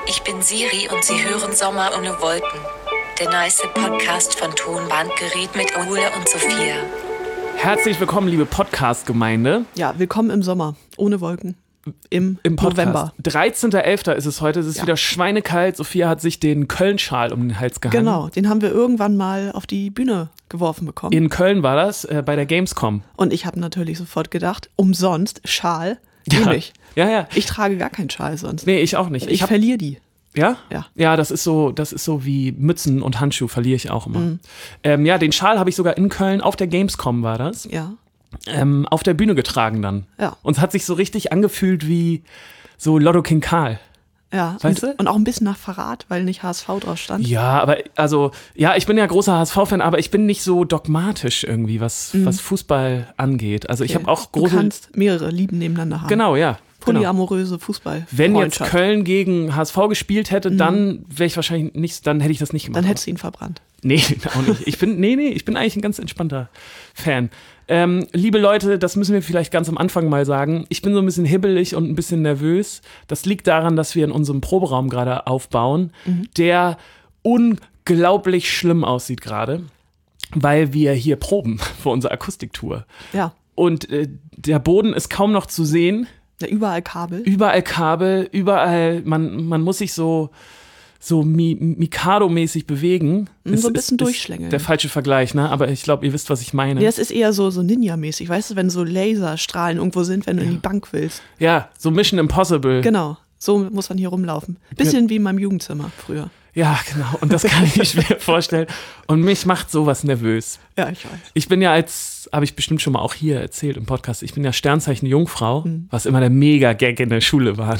Ich bin Siri und Sie hören Sommer ohne Wolken. Der nice Podcast von Tonbandgerät mit Ole und Sophia. Herzlich willkommen, liebe Podcast-Gemeinde. Ja, willkommen im Sommer, ohne Wolken. Im November. 13.11. ist es heute, es ist wieder schweinekalt. Sophia hat sich den Köln-Schal um den Hals gehangen. Genau, den haben wir irgendwann mal auf die Bühne geworfen bekommen. In Köln war das, bei der Gamescom. Und ich habe natürlich sofort gedacht, umsonst, Schal, nehme ich. Ja. Ich trage gar keinen Schal sonst. Nee, ich auch nicht. Ich verliere die. Ja? Ja. Ja, das ist so wie Mützen und Handschuhe, verliere ich auch immer. Ja, den Schal habe ich sogar in Köln, auf der Gamescom war das. Ja. Auf der Bühne getragen dann. Ja. Und es hat sich so richtig angefühlt wie so Lotto King Karl. Ja, weißt du? Und auch ein bisschen nach Verrat, weil nicht HSV drauf stand. Ja, aber ich bin ja großer HSV-Fan, aber ich bin nicht so dogmatisch irgendwie, was Fußball angeht. Also ich habe auch große... Du kannst mehrere Lieben nebeneinander haben. Genau, ja. Polyamoröse Fußball. Wenn jetzt Köln gegen HSV gespielt hätte, dann wäre ich wahrscheinlich nicht, dann hätte ich das nicht gemacht. Dann hättest du ihn verbrannt. Nee, auch nicht. Ich bin eigentlich ein ganz entspannter Fan. Liebe Leute, das müssen wir vielleicht ganz am Anfang mal sagen. Ich bin so ein bisschen hibbelig und ein bisschen nervös. Das liegt daran, dass wir in unserem Proberaum gerade aufbauen, der unglaublich schlimm aussieht gerade, weil wir hier proben für unsere Akustiktour. Ja. Und der Boden ist kaum noch zu sehen. Ja, überall Kabel. Überall, man muss sich so Mikado-mäßig bewegen. So ein bisschen durchschlängeln. Der falsche Vergleich, ne? Aber ich glaube, ihr wisst, was ich meine. Ja, es ist eher so Ninja-mäßig, weißt du, wenn so Laserstrahlen irgendwo sind, wenn du in die Bank willst. Ja, so Mission Impossible. Genau, so muss man hier rumlaufen. Bisschen wie in meinem Jugendzimmer früher. Ja, genau. Und das kann ich mir vorstellen. Und mich macht sowas nervös. Ja, ich weiß. Ich bin ja habe ich bestimmt schon mal auch hier erzählt im Podcast, ich bin ja Sternzeichen Jungfrau, was immer der Mega-Gag in der Schule war.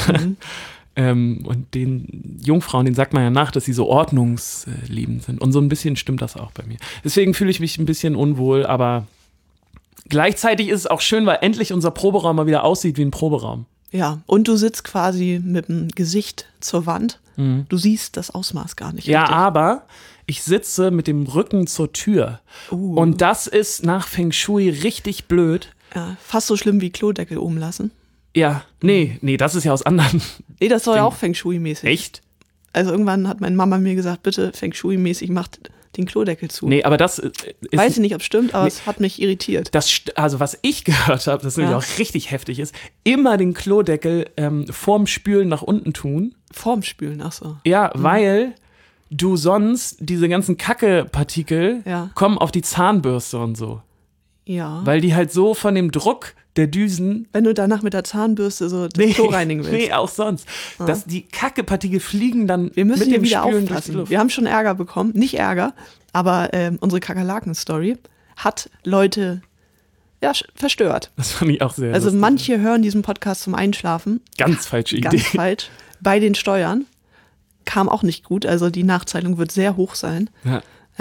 Und den Jungfrauen, denen sagt man ja nach, dass sie so ordnungsliebend sind. Und so ein bisschen stimmt das auch bei mir. Deswegen fühle ich mich ein bisschen unwohl, aber gleichzeitig ist es auch schön, weil endlich unser Proberaum mal wieder aussieht wie ein Proberaum. Ja, und du sitzt quasi mit dem Gesicht zur Wand. Du siehst das Ausmaß gar nicht. Ja, richtig. aber ich sitze mit dem Rücken zur Tür. Und das ist nach Feng Shui richtig blöd. Ja, fast so schlimm wie Klodeckel oben lassen. Ja, nee, das ist ja aus anderen. Nee, das soll ja auch Feng Shui-mäßig. Echt? Also irgendwann hat meine Mama mir gesagt, bitte Feng Shui-mäßig macht den Klodeckel zu. Nee, aber das ist... Weiß ich nicht, ob es stimmt, aber es hat mich irritiert. Also was ich gehört habe, das nämlich auch richtig heftig ist, immer den Klodeckel vorm Spülen nach unten tun. Vorm Spülen, ach so. Ja, weil du sonst diese ganzen Kacke-Partikel kommen auf die Zahnbürste und so. Ja. Weil die halt so von dem Druck der Düsen... Wenn du danach mit der Zahnbürste so das Klo reinigen willst. Nee, auch sonst. Dass die Kacke-Partikel fliegen dann wir müssen mit hier dem wieder Spülen durch die aufpassen. Luft. Wir haben schon Ärger bekommen. Nicht Ärger, aber unsere Kakerlaken-Story hat Leute verstört. Das fand ich auch sehr Also lustig. manche hören diesen Podcast zum Einschlafen. Ganz falsche Idee. Ganz falsch. Bei den Steuern kam auch nicht gut. Also die Nachzahlung wird sehr hoch sein. Ja.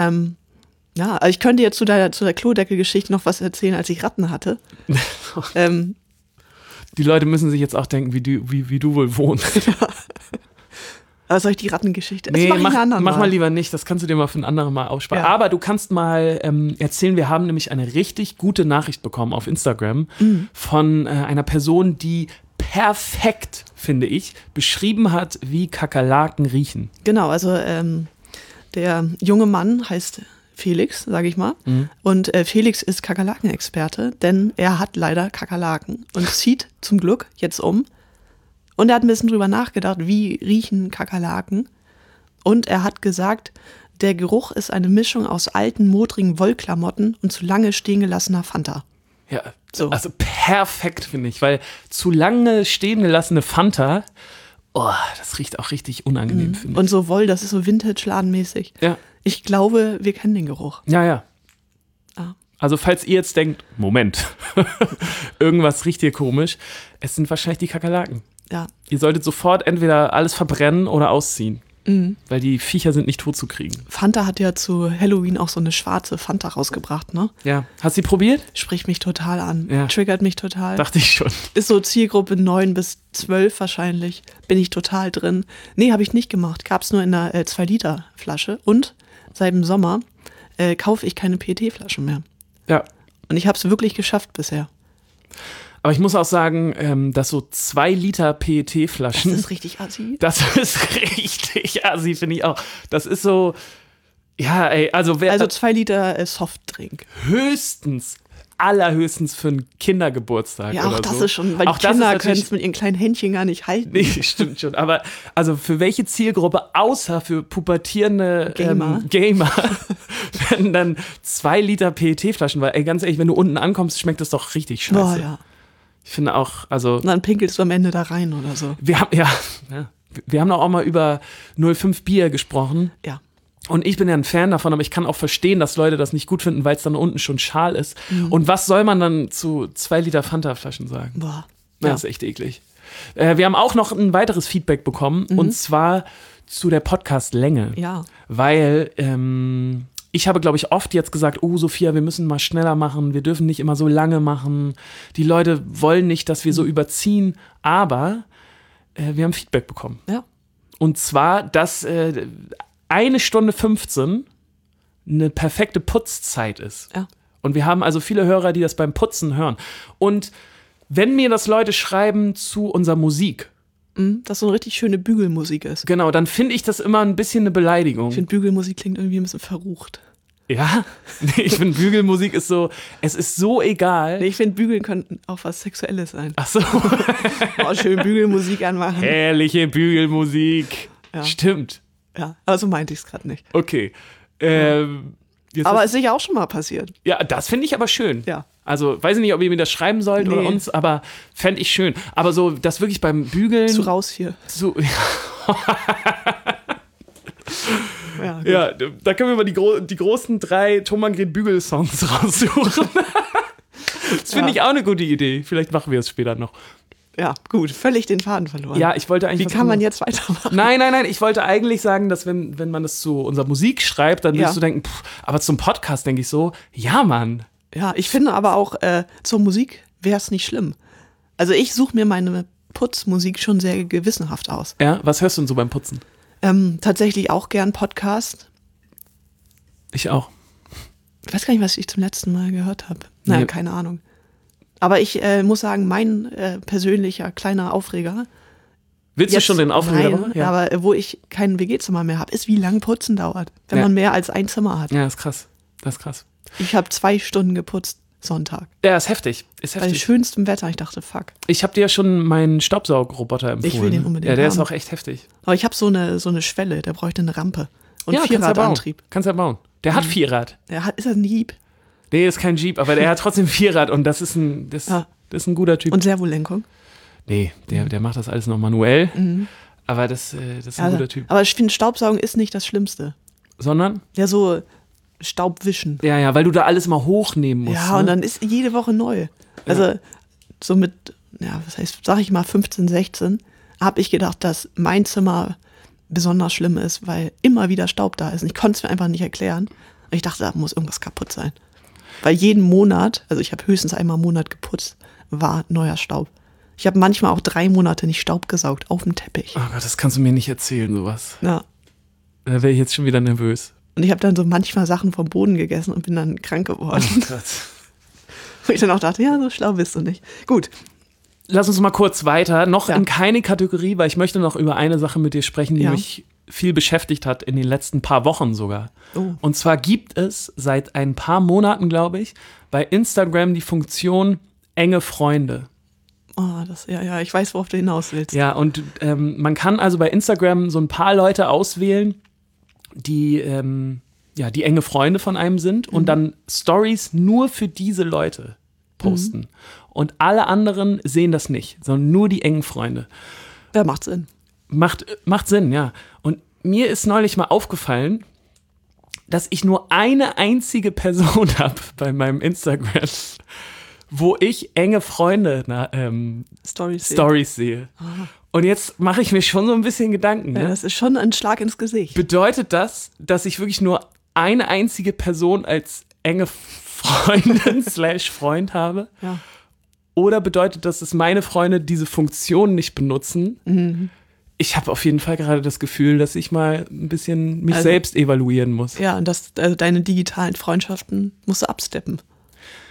Also ich könnte jetzt zu der Klodeckel-Geschichte noch was erzählen, als ich Ratten hatte. Die Leute müssen sich jetzt auch denken, wie du wohl wohnst. Aber soll ich die Rattengeschichte? Nee, mach mal lieber nicht. Das kannst du dir mal für ein anderes Mal aufsparen. Ja. Aber du kannst mal erzählen, wir haben nämlich eine richtig gute Nachricht bekommen auf Instagram von einer Person, die perfekt, finde ich, beschrieben hat, wie Kakerlaken riechen. Genau, also der junge Mann heißt Felix, sage ich mal. Und Felix ist Kakerlaken-Experte, denn er hat leider Kakerlaken und zieht zum Glück jetzt um. Und er hat ein bisschen drüber nachgedacht, wie riechen Kakerlaken. Und er hat gesagt, der Geruch ist eine Mischung aus alten, modrigen Wollklamotten und zu lange stehen gelassener Fanta. Ja, So. Also perfekt, finde ich, weil zu lange stehen gelassene Fanta, das riecht auch richtig unangenehm, finde ich. Und so Woll, das ist so Vintage-Ladenmäßig. Ja. Ich glaube, wir kennen den Geruch. Ja. Ah. Also falls ihr jetzt denkt, Moment, irgendwas riecht hier komisch, es sind wahrscheinlich die Kakerlaken. Ja. Ihr solltet sofort entweder alles verbrennen oder ausziehen, weil die Viecher sind nicht tot zu kriegen. Fanta hat ja zu Halloween auch so eine schwarze Fanta rausgebracht, ne? Ja, hast du die probiert? Spricht mich total an, Ja. triggert mich total. Dachte ich schon. Ist so Zielgruppe 9 bis 12 wahrscheinlich, bin ich total drin. Nee, habe ich nicht gemacht, gab's nur in einer 2-Liter-Flasche und seit dem Sommer kaufe ich keine PET-Flaschen mehr. Ja. Und ich habe es wirklich geschafft bisher. Aber ich muss auch sagen, dass so 2 Liter PET-Flaschen. Das ist richtig assi. Das ist richtig assi, finde ich auch. Das ist so, ja, ey, also 2 Liter Softdrink. Allerhöchstens für einen Kindergeburtstag Ja, auch oder das so. ist schon, weil auch die Kinder können es mit ihren kleinen Händchen gar nicht halten. Nee, stimmt schon. Aber also für welche Zielgruppe, außer für pubertierende Gamer werden dann 2 Liter PET-Flaschen? Weil, ey, ganz ehrlich, wenn du unten ankommst, schmeckt das doch richtig scheiße. Boah, ja. Ich finde auch, also. Und dann pinkelst du am Ende da rein oder so. Wir haben auch mal über 05 Bier gesprochen. Ja. Und ich bin ja ein Fan davon, aber ich kann auch verstehen, dass Leute das nicht gut finden, weil es dann unten schon schal ist. Und was soll man dann zu 2 Liter Fanta-Flaschen sagen? Boah. Ja. Das ist echt eklig. Wir haben auch noch ein weiteres Feedback bekommen, und zwar zu der Podcast-Länge. Ja. Weil ich habe, glaube ich, oft jetzt gesagt, oh Sophia, wir müssen mal schneller machen, wir dürfen nicht immer so lange machen. Die Leute wollen nicht, dass wir so überziehen, aber wir haben Feedback bekommen. Ja. Und zwar, dass 1 Stunde 15 eine perfekte Putzzeit ist. Ja. Und wir haben also viele Hörer, die das beim Putzen hören. Und wenn mir das Leute schreiben zu unserer Musik, Dass so eine richtig schöne Bügelmusik ist. genau, dann finde ich das immer ein bisschen eine Beleidigung. Ich finde, Bügelmusik klingt irgendwie ein bisschen verrucht. Ja, ich finde, Bügelmusik ist so, es ist so egal. Nee, ich finde, Bügeln könnten auch was Sexuelles sein. Ach so. Oh, schön Bügelmusik anmachen. Herrliche Bügelmusik. Ja. Stimmt. Ja, aber so meinte ich es gerade nicht. Okay. Jetzt Aber ist sicher auch schon mal passiert. ja, das finde ich aber schön. Ja. Also, weiß ich nicht, ob ihr mir das schreiben sollt oder uns, aber fände ich schön. Aber so, das wirklich beim Bügeln. Zu raus hier. So, Ja, gut. ja, da können wir mal die großen 3 Thomann Bügel-Songs raussuchen. Das finde ich auch eine gute Idee. Vielleicht machen wir es später noch. Ja, gut. Völlig den Faden verloren. Ja, ich wollte eigentlich. Wie was kann man anderes- jetzt weitermachen? Nein. Ich wollte eigentlich sagen, dass wenn man das zu unserer Musik schreibt, dann würdest du denken, aber zum Podcast denke ich so, ja, Mann. Ja, ich finde aber auch, zur Musik wäre es nicht schlimm. Also ich suche mir meine Putzmusik schon sehr gewissenhaft aus. Ja, was hörst du denn so beim Putzen? Tatsächlich auch gern Podcast. Ich auch. Ich weiß gar nicht, was ich zum letzten Mal gehört habe. Naja, Nee. keine Ahnung. Aber ich muss sagen, mein persönlicher kleiner Aufreger. Willst du schon den Aufreger Nein, machen? Ja. aber wo ich kein WG-Zimmer mehr habe, ist, wie lang Putzen dauert, wenn man mehr als ein Zimmer hat. Ja, ist krass. Das ist krass. Ich habe 2 Stunden geputzt, Sonntag. Ja, ist heftig. Ist Bei heftig. schönstem Wetter. Ich dachte, fuck. Ich habe dir ja schon meinen Staubsaugroboter empfohlen. Ich will den unbedingt Ja, der ist haben. auch echt heftig. Aber ich habe so eine Schwelle, der bräuchte eine Rampe. Und Ja, kannst ja bauen. Vierradantrieb. Kannst ja bauen. Der hat Vierrad. Ist das ein Jeep? Nee, ist kein Jeep, aber der hat trotzdem Vierrad und das ist ein guter Typ. Und Servolenkung. Nee, der macht das alles noch manuell. Aber das ist ein guter Typ. Aber ich finde, Staubsaugen ist nicht das Schlimmste. Sondern? Ja, so Staubwischen. Ja, weil du da alles mal hochnehmen musst. Ja, ne? und dann ist jede Woche neu. Also so mit, was heißt, sag ich mal 15, 16, habe ich gedacht, dass mein Zimmer besonders schlimm ist, weil immer wieder Staub da ist. Und ich konnte es mir einfach nicht erklären. Und ich dachte, da muss irgendwas kaputt sein. Weil jeden Monat, also ich habe höchstens einmal im Monat geputzt, war neuer Staub. Ich habe manchmal auch 3 Monate nicht Staub gesaugt auf dem Teppich. Oh Gott, das kannst du mir nicht erzählen, sowas. Ja. Da wäre ich jetzt schon wieder nervös. Und ich habe dann so manchmal Sachen vom Boden gegessen und bin dann krank geworden. Oh Gott. Wo ich dann auch dachte, ja, so schlau bist du nicht. Gut. Lass uns mal kurz weiter. Noch in keine Kategorie, weil ich möchte noch über eine Sache mit dir sprechen, die mich viel beschäftigt hat in den letzten paar Wochen sogar. Oh. Und zwar gibt es seit ein paar Monaten, glaube ich, bei Instagram die Funktion enge Freunde. Oh, ich weiß, worauf du hinaus willst. Ja, und man kann also bei Instagram so ein paar Leute auswählen, die enge Freunde von einem sind und dann Stories nur für diese Leute posten. Und alle anderen sehen das nicht, sondern nur die engen Freunde. Ja, macht Sinn. Macht Sinn, ja. Und mir ist neulich mal aufgefallen, dass ich nur eine einzige Person habe bei meinem Instagram, wo ich enge Freunde Stories sehe. Und jetzt mache ich mir schon so ein bisschen Gedanken. Ne? Ja, das ist schon ein Schlag ins Gesicht. Bedeutet das, dass ich wirklich nur eine einzige Person als enge Freundin / Freund habe? Ja. Oder bedeutet das, dass meine Freunde diese Funktion nicht benutzen? Ich habe auf jeden Fall gerade das Gefühl, dass ich mal ein bisschen mich selbst evaluieren muss. Ja, und deine digitalen Freundschaften musst du absteppen.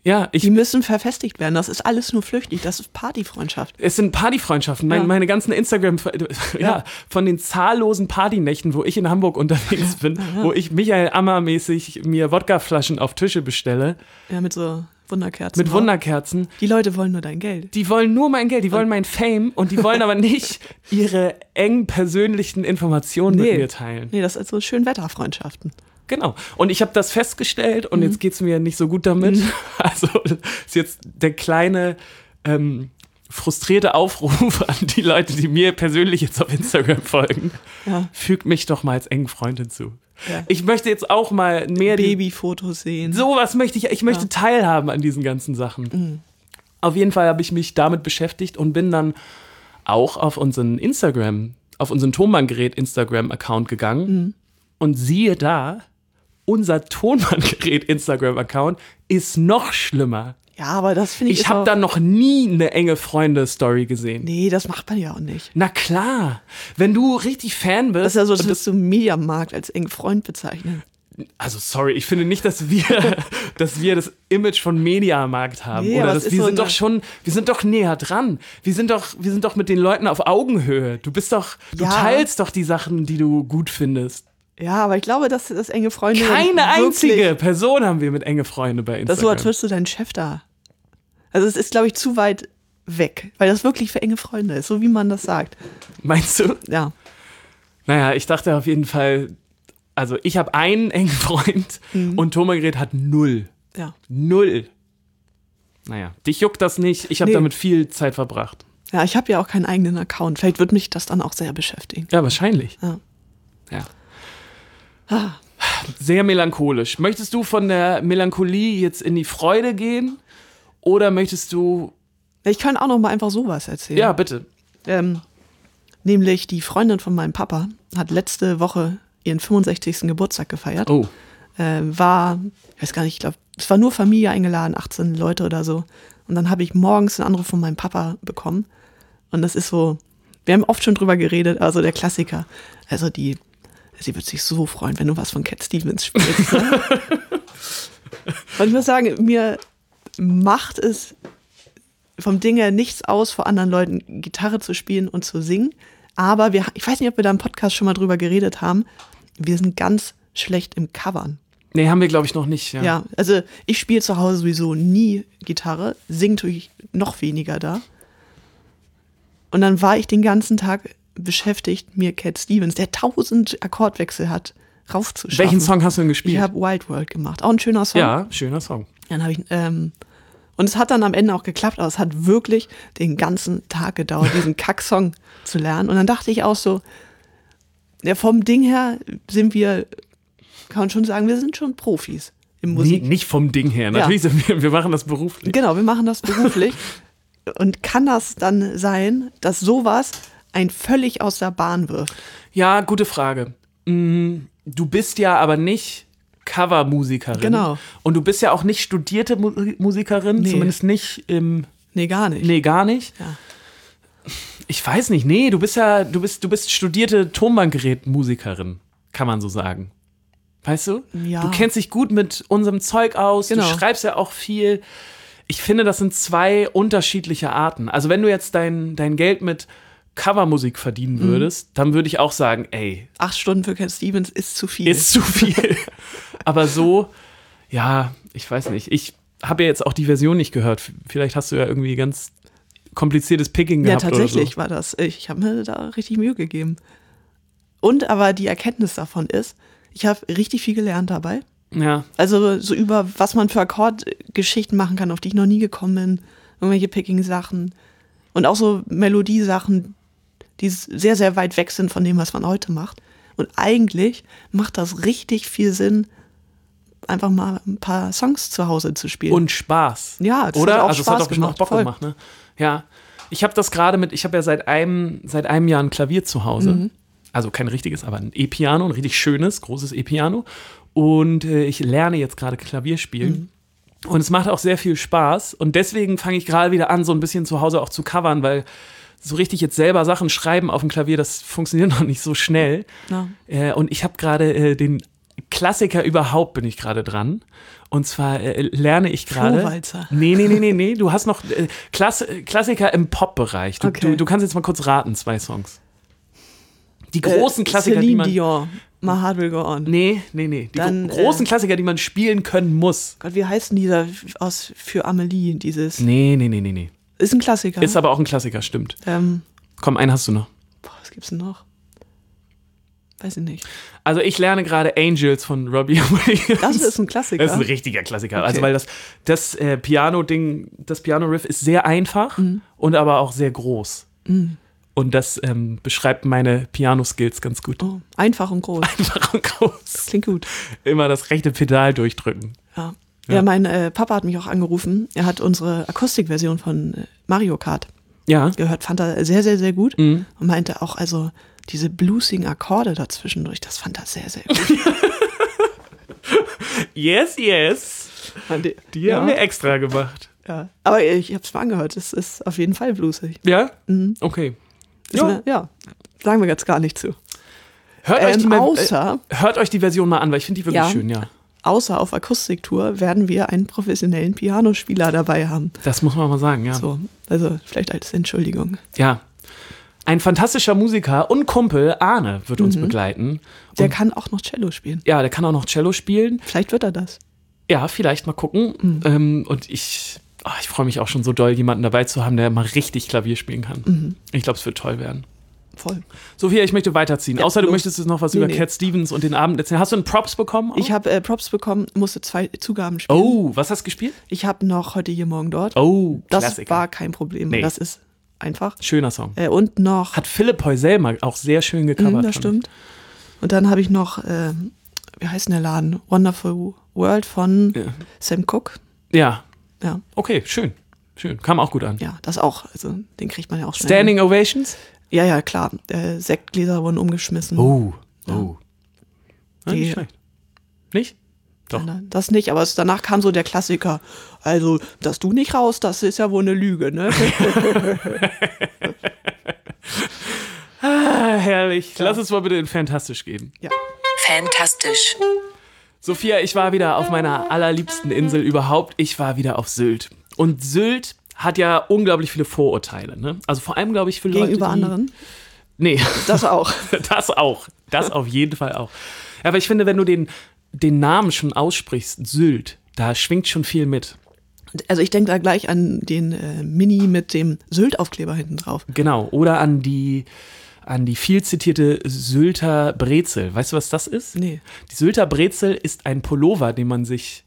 Ja, die müssen verfestigt werden. Das ist alles nur flüchtig. Das ist Partyfreundschaft. Es sind Partyfreundschaften. Meine ganzen Instagram, von den zahllosen Partynächten, wo ich in Hamburg unterwegs bin, wo ich Michael Ammer-mäßig mir Wodkaflaschen auf Tische bestelle. Ja, mit so Wunderkerzen. Mit Wunderkerzen. Die Leute wollen nur dein Geld. Die wollen nur mein Geld, die wollen mein Fame und die wollen aber nicht ihre eng persönlichen Informationen mit mir teilen. Nee, das ist so Schönwetterfreundschaften. Genau. Und ich habe das festgestellt und jetzt geht es mir nicht so gut damit. Also ist jetzt der kleine frustrierte Aufruf an die Leute, die mir persönlich jetzt auf Instagram folgen. Ja. Fügt mich doch mal als engen Freund hinzu. Ja. Ich möchte jetzt auch mal mehr Babyfotos sehen. Sowas möchte ich. Ich möchte teilhaben an diesen ganzen Sachen. Mhm. Auf jeden Fall habe ich mich damit beschäftigt und bin dann auch auf unseren Tonbandgerät Instagram-Account gegangen. Mhm. Und siehe da, unser Tonbandgerät-Instagram-Account ist noch schlimmer. Ja, aber das finde ich. Ich habe da noch nie eine enge Freunde-Story gesehen. Nee, das macht man ja auch nicht. Na klar. Wenn du richtig Fan bist. Das ist ja so, als würdest du Mediamarkt als engen Freund bezeichnen. Also sorry, ich finde nicht, dass wir das Image von Mediamarkt haben. Nee, oder wir sind doch näher dran. Wir sind doch mit den Leuten auf Augenhöhe. Du teilst doch die Sachen, die du gut findest. Ja, aber ich glaube, dass das enge Freunde. Keine einzige Person haben wir mit enge Freunde bei Instagram. Das ist so, als würdest du deinen Chef da. Also es ist, glaube ich, zu weit weg, weil das wirklich für enge Freunde ist, so wie man das sagt. Meinst du? Ja. Naja, ich dachte auf jeden Fall, also ich habe einen engen Freund und Tonbandgerät hat 0. Ja. 0. Naja, dich juckt das nicht. Ich habe damit viel Zeit verbracht. Ja, ich habe ja auch keinen eigenen Account. Vielleicht wird mich das dann auch sehr beschäftigen. Ja, wahrscheinlich. Ja. Sehr melancholisch. Möchtest du von der Melancholie jetzt in die Freude gehen? Oder möchtest du... Ich kann auch noch mal einfach sowas erzählen. Ja, bitte. Nämlich die Freundin von meinem Papa hat letzte Woche ihren 65. Geburtstag gefeiert. Oh. Ich weiß gar nicht, ich glaube, es war nur Familie eingeladen, 18 Leute oder so. Und dann habe ich morgens einen Anruf von meinem Papa bekommen. Und das ist so, wir haben oft schon drüber geredet, also der Klassiker. Also sie wird sich so freuen, wenn du was von Cat Stevens spielst. Ne? Und ich muss sagen, mir macht es vom Ding her nichts aus, vor anderen Leuten Gitarre zu spielen und zu singen. Aber ich weiß nicht, ob wir da im Podcast schon mal drüber geredet haben, wir sind ganz schlecht im Covern. Nee, haben wir, glaube ich, noch nicht. Ja, also ich spiele zu Hause sowieso nie Gitarre, singe tue ich noch weniger da. Und dann war ich den ganzen Tag beschäftigt, mir Cat Stevens, der 1000 Akkordwechsel hat, raufzuschaffen. Welchen Song hast du denn gespielt? Ich habe Wild World gemacht. Auch ein schöner Song. Ja, schöner Song. Dann habe ich, und es hat dann am Ende auch geklappt, aber es hat wirklich den ganzen Tag gedauert, diesen Kack-Song zu lernen. Und dann dachte ich auch so, ja, vom Ding her kann man schon sagen, wir sind schon Profis im Musik. Nicht vom Ding her, natürlich sind wir machen das beruflich. Genau, wir machen das beruflich. Und kann das dann sein, dass sowas ein völlig aus der Bahn wirft? Ja, gute Frage. Du bist ja aber nicht Covermusikerin. Genau. Und du bist ja auch nicht studierte Musikerin, zumindest nicht im... Nee, gar nicht. Nee, gar nicht. Ja. Ich weiß nicht, nee, du bist studierte Tonbandgerätmusikerin, kann man so sagen. Weißt du? Ja. Du kennst dich gut mit unserem Zeug aus, Du schreibst ja auch viel. Ich finde, das sind zwei unterschiedliche Arten. Also wenn du jetzt dein Geld mit Covermusik verdienen würdest, dann würde ich auch sagen, ey. 8 Stunden für Cat Stevens ist zu viel. Ist zu viel. Aber so, ja, ich weiß nicht. Ich habe ja jetzt auch die Version nicht gehört. Vielleicht hast du ja irgendwie ganz kompliziertes Picking gehabt oder so. Ja, tatsächlich war das. Ich habe mir da richtig Mühe gegeben. Und aber die Erkenntnis davon ist, ich habe richtig viel gelernt dabei. Ja. Also so über, was man für Akkordgeschichten machen kann, auf die ich noch nie gekommen bin. Irgendwelche Picking-Sachen. Und auch so Melodiesachen, die sehr, sehr weit weg sind von dem, was man heute macht. Und eigentlich macht das richtig viel Sinn, einfach mal ein paar Songs zu Hause zu spielen. Und Spaß. Ja, das oder? hat auch also Spaß es hat doch bestimmt auch Bock gemacht, ne? Ja. Ich habe das gerade ich habe ja seit einem Jahr ein Klavier zu Hause. Mhm. Also kein richtiges, aber ein E-Piano, ein richtig schönes, großes E-Piano. Und ich lerne jetzt gerade Klavier spielen. Mhm. Und es macht auch sehr viel Spaß. Und deswegen fange ich gerade wieder an, so ein bisschen zu Hause auch zu covern, weil so richtig jetzt selber Sachen schreiben auf dem Klavier, das funktioniert noch nicht so schnell. Ja. Und ich habe gerade den Klassiker überhaupt bin ich gerade dran. Und zwar lerne ich gerade. Flohwalzer. Nee. Du hast noch Klassiker im Pop-Bereich. Okay. Du kannst jetzt mal kurz raten, 2 Songs. Die großen Klassiker, Celine die man. Dion, My Heart Will Go On. Nee. Die Dann, großen Klassiker, die man spielen können muss. Gott, wie heißt denn dieser für Amelie? Dieses. Nee. Ist ein Klassiker. Ist aber auch ein Klassiker, stimmt. Komm, einen hast du noch. Was gibt's denn noch? Weiß ich nicht. Also ich lerne gerade Angels von Robbie Williams. Das ist ein Klassiker. Das ist ein richtiger Klassiker. Okay. Also weil das Piano-Ding, das Piano-Riff ist sehr einfach und aber auch sehr groß. Und das beschreibt meine Piano-Skills ganz gut. Oh, einfach und groß. Einfach und groß. Klingt gut. Immer das rechte Pedal durchdrücken. Ja, mein Papa hat mich auch angerufen. Er hat unsere Akustikversion von Mario Kart Ja. gehört, fand er sehr, sehr, sehr gut. Und meinte auch, also diese bluesigen Akkorde dazwischendurch, das fand er sehr, sehr gut. Yes. Die haben wir extra gemacht. Ja. Aber ich habe es mal angehört, es ist auf jeden Fall bluesig. Ja? Okay. Ja, sagen wir jetzt gar nicht zu. Hört euch die Version mal an, weil ich finde die wirklich schön, ja. Außer auf Akustiktour werden wir einen professionellen Pianospieler dabei haben. Das muss man mal sagen, ja. So, also vielleicht als Entschuldigung. Ja. Ein fantastischer Musiker und Kumpel, Arne, wird uns begleiten. Der kann auch noch Cello spielen. Ja, der kann auch noch Cello spielen. Vielleicht wird er das. Ja, vielleicht mal gucken. Und ich freue mich auch schon so doll, jemanden dabei zu haben, der mal richtig Klavier spielen kann. Ich glaube, es wird toll werden. Voll. Sophia, ich möchte weiterziehen. Ja, Außer du los. möchtest jetzt noch was über Cat Stevens und den Abend erzählen. Hast du einen Props bekommen? Auch? Ich habe Props bekommen, musste 2 Zugaben spielen. Oh, was hast du gespielt? Ich habe noch heute hier, morgen dort. Oh, Das Klassiker. war kein Problem. Nee. Das ist einfach. Schöner Song. Und noch. Hat Philipp Heusel mal auch sehr schön gecovert. Das stimmt. Und dann habe ich noch, wie heißt denn der Laden? Wonderful World von Sam Cooke. Ja. Ja. Okay, schön. Kam auch gut an. Ja, das auch. Also den kriegt man ja auch schnell. Standing Ovations? Ja, klar. Sektgläser wurden umgeschmissen. Oh. Ja, Die- nicht schlecht. Nicht? Doch. Nein, das nicht, aber danach kam so der Klassiker. Also, dass du nicht raus, das ist ja wohl eine Lüge, ne? Herrlich. Lass es mal bitte in Fantastisch gehen. Ja. Fantastisch. Sophia, ich war wieder auf meiner allerliebsten Insel überhaupt. Ich war wieder auf Sylt. Und Sylt hat ja unglaublich viele Vorurteile. Ne? Also vor allem, glaube ich, für Leute, Gegenüber die... anderen. Nee. Das auch. Das auch. Das auf jeden Fall auch. Ja, aber ich finde, wenn du den Namen schon aussprichst, Sylt, da schwingt schon viel mit. Also ich denke da gleich an den Mini mit dem Sylt-Aufkleber hinten drauf. Genau. Oder an die viel zitierte Sylter Brezel. Weißt du, was das ist? Nee. Die Sylter Brezel ist ein Pullover, den man sich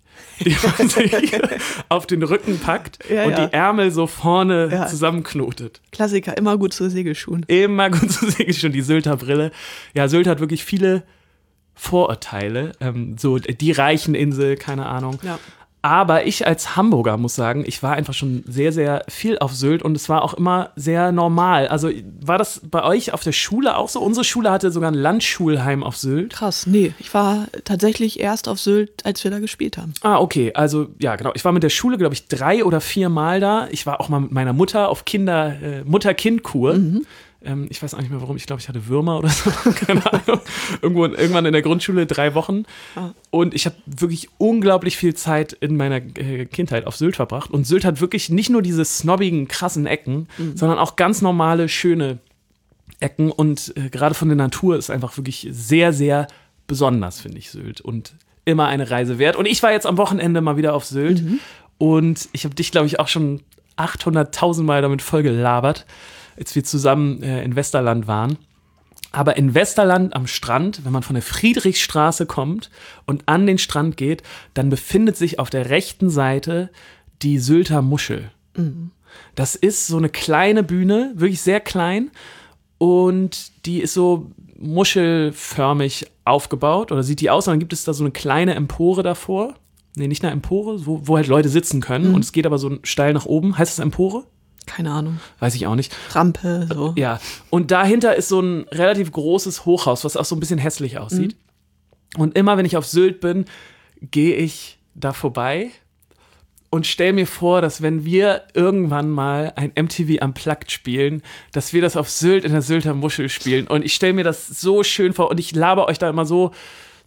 auf den Rücken packt und die Ärmel so vorne zusammenknotet. Klassiker, immer gut zu Segelschuhen. Immer gut zu sehen, schon die Sylter Brille. Ja, Sylt hat wirklich viele Vorurteile. So die reichen Insel, keine Ahnung. Ja. Aber ich als Hamburger muss sagen, ich war einfach schon sehr, sehr viel auf Sylt und es war auch immer sehr normal. Also war das bei euch auf der Schule auch so? Unsere Schule hatte sogar ein Landschulheim auf Sylt. Krass, nee. Ich war tatsächlich erst auf Sylt, als wir da gespielt haben. Ah, okay. Also, ja, genau. Ich war mit der Schule, glaube ich, 3 oder 4 Mal da. Ich war auch mal mit meiner Mutter auf Mutter-Kind-Kur. Ich weiß auch nicht mehr warum. Ich glaube, ich hatte Würmer oder so. Keine Ahnung. Irgendwann in der Grundschule 3 Wochen. Und ich habe wirklich unglaublich viel Zeit in meiner Kindheit auf Sylt verbracht. Und Sylt hat wirklich nicht nur diese snobbigen, krassen Ecken, sondern auch ganz normale, schöne Ecken. Und gerade von der Natur ist einfach wirklich sehr, sehr besonders, finde ich, Sylt. Und immer eine Reise wert. Und ich war jetzt am Wochenende mal wieder auf Sylt. Und ich habe dich, glaube ich, auch schon 800.000 Mal damit vollgelabert, als wir zusammen in Westerland waren. Aber in Westerland am Strand, wenn man von der Friedrichstraße kommt und an den Strand geht, dann befindet sich auf der rechten Seite die Sylter Muschel. Das ist so eine kleine Bühne, wirklich sehr klein. Und die ist so muschelförmig aufgebaut. Oder sieht die aus? Und dann gibt es da so eine kleine Empore davor. Nee, nicht eine Empore, wo halt Leute sitzen können. Und es geht aber so steil nach oben. Heißt das Empore? Keine Ahnung. Weiß ich auch nicht. Rampe, so. Ja, und dahinter ist so ein relativ großes Hochhaus, was auch so ein bisschen hässlich aussieht. Und immer, wenn ich auf Sylt bin, gehe ich da vorbei und stelle mir vor, dass wenn wir irgendwann mal ein MTV Unplugged spielen, dass wir das auf Sylt in der Sylter Muschel spielen. Und ich stelle mir das so schön vor und ich laber euch da immer so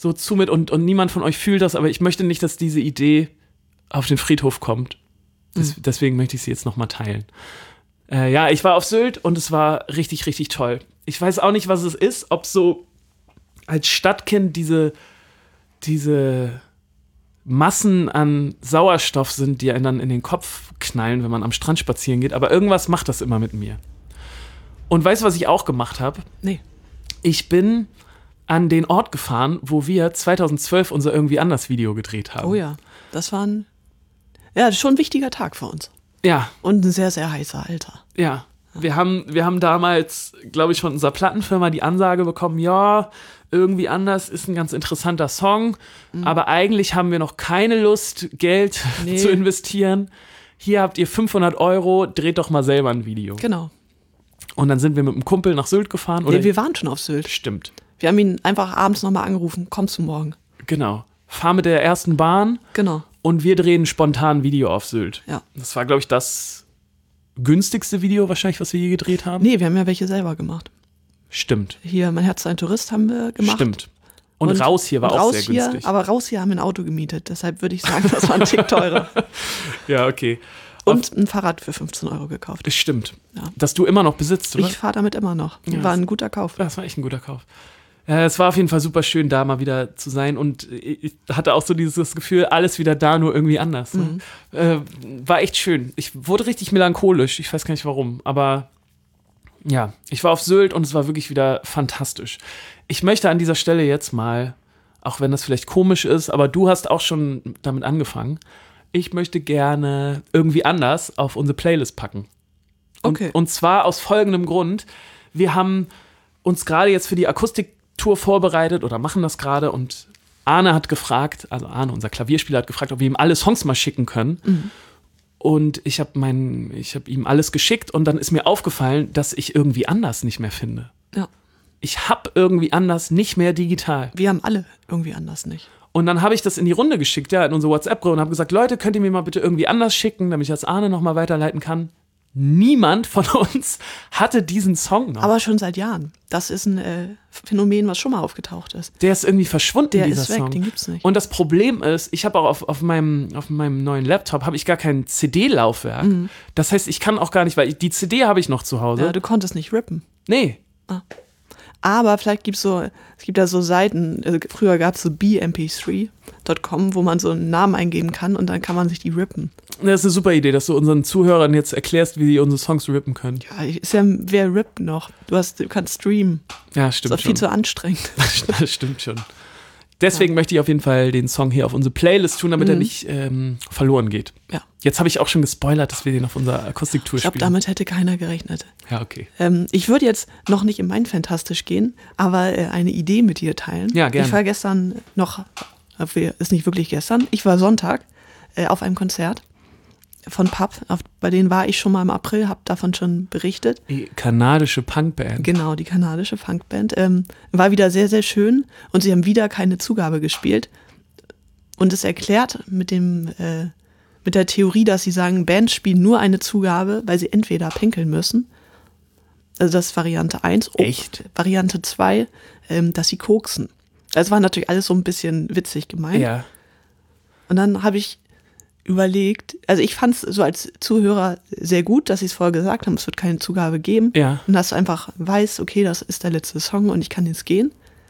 so zu mit und niemand von euch fühlt das, aber ich möchte nicht, dass diese Idee auf den Friedhof kommt. Deswegen möchte ich sie jetzt nochmal teilen. Ja, ich war auf Sylt und es war richtig, richtig toll. Ich weiß auch nicht, was es ist, ob so als Stadtkind diese Massen an Sauerstoff sind, die einen dann in den Kopf knallen, wenn man am Strand spazieren geht. Aber irgendwas macht das immer mit mir. Und weißt du, was ich auch gemacht habe? Nee. Ich bin an den Ort gefahren, wo wir 2012 unser Irgendwie anders Video gedreht haben. Oh ja, das war schon ein wichtiger Tag für uns. Ja. Und ein sehr, sehr heißer Alter. Ja. Wir haben damals, glaube ich, von unserer Plattenfirma die Ansage bekommen, ja, Irgendwie anders ist ein ganz interessanter Song, aber eigentlich haben wir noch keine Lust, Geld zu investieren. Hier habt ihr 500 €, dreht doch mal selber ein Video. Genau. Und dann sind wir mit einem Kumpel nach Sylt gefahren. Nee, wir waren schon auf Sylt. Stimmt. Wir haben ihn einfach abends nochmal angerufen, kommst du morgen? Genau. Fahr mit der ersten Bahn. Genau. Und wir drehen spontan ein Video auf Sylt. Ja. Das war, glaube ich, das günstigste Video wahrscheinlich, was wir je gedreht haben. Nee, wir haben ja welche selber gemacht. Stimmt. Hier, Mein Herz, ein Tourist haben wir gemacht. Stimmt. Und Raus hier war auch sehr günstig. Aber Raus hier haben wir ein Auto gemietet. Deshalb würde ich sagen, das war ein Tick teurer. Ja, okay. Und ein Fahrrad für 15 € gekauft. Das stimmt. Ja. Das du immer noch besitzt, oder? Ich fahre damit immer noch. Ja, War ein guter Kauf. Das war echt ein guter Kauf. Es war auf jeden Fall super schön, da mal wieder zu sein. Und ich hatte auch so dieses Gefühl, alles wieder da, nur irgendwie anders. Ne? War echt schön. Ich wurde richtig melancholisch. Ich weiß gar nicht warum. Aber ja, ich war auf Sylt und es war wirklich wieder fantastisch. Ich möchte an dieser Stelle jetzt mal, auch wenn das vielleicht komisch ist, aber du hast auch schon damit angefangen, ich möchte gerne Irgendwie anders auf unsere Playlist packen. Okay. Und zwar aus folgendem Grund. Wir haben uns gerade jetzt für die Akustiktour vorbereitet oder machen das gerade und Arne hat gefragt, also Arne, unser Klavierspieler, hat gefragt, ob wir ihm alle Songs mal schicken können. Und ich habe ihm alles geschickt und dann ist mir aufgefallen, dass ich Irgendwie anders nicht mehr finde. Ja. Ich habe Irgendwie anders nicht mehr digital. Wir haben alle Irgendwie anders nicht. Und dann habe ich das in die Runde geschickt, ja, in unsere WhatsApp-Gruppe und habe gesagt, Leute, könnt ihr mir mal bitte Irgendwie anders schicken, damit ich das Arne nochmal weiterleiten kann. Niemand von uns hatte diesen Song noch. Aber schon seit Jahren. Das ist ein Phänomen, was schon mal aufgetaucht ist. Der ist irgendwie verschwunden, Der dieser ist weg, Song. den gibt's nicht. Und das Problem ist, ich habe auch auf meinem neuen Laptop habe ich gar kein CD-Laufwerk. Das heißt, ich kann auch gar nicht, weil die CD habe ich noch zu Hause. Ja, du konntest nicht rippen. Nee. Aber vielleicht es gibt da so Seiten, früher gab es so bmp3.com, wo man so einen Namen eingeben kann und dann kann man sich die rippen. Das ist eine super Idee, dass du unseren Zuhörern jetzt erklärst, wie sie unsere Songs rippen können. Ja, wer rippt noch? Du kannst streamen. Ja, stimmt Das ist auch viel zu anstrengend. Das stimmt schon. Deswegen möchte ich auf jeden Fall den Song hier auf unsere Playlist tun, damit er nicht verloren geht. Ja. Jetzt habe ich auch schon gespoilert, dass wir den auf unserer Akustiktour Ich glaube, spielen. damit hätte keiner gerechnet. Ja, okay. Ich würde jetzt noch nicht in mein Fantastisch gehen, aber eine Idee mit dir teilen. Ja, gerne. Ich war gestern ist nicht wirklich gestern, ich war Sonntag auf einem Konzert von Pub, bei denen war ich schon mal im April, habe davon schon berichtet. Die kanadische Punkband. Genau, die kanadische Funkband. War wieder sehr, sehr schön und sie haben wieder keine Zugabe gespielt. Und es erklärt mit der Theorie, dass sie sagen, Bands spielen nur eine Zugabe, weil sie entweder pinkeln müssen. Also das ist Variante 1. Echt? Variante 2, dass sie koksen. Das war natürlich alles so ein bisschen witzig gemeint. Ja. Und dann habe ich überlegt, also ich fand es so als Zuhörer sehr gut, dass sie es vorher gesagt haben, es wird keine Zugabe geben. Ja. Und dass du einfach weißt, okay, das ist der letzte Song und ich kann jetzt gehen.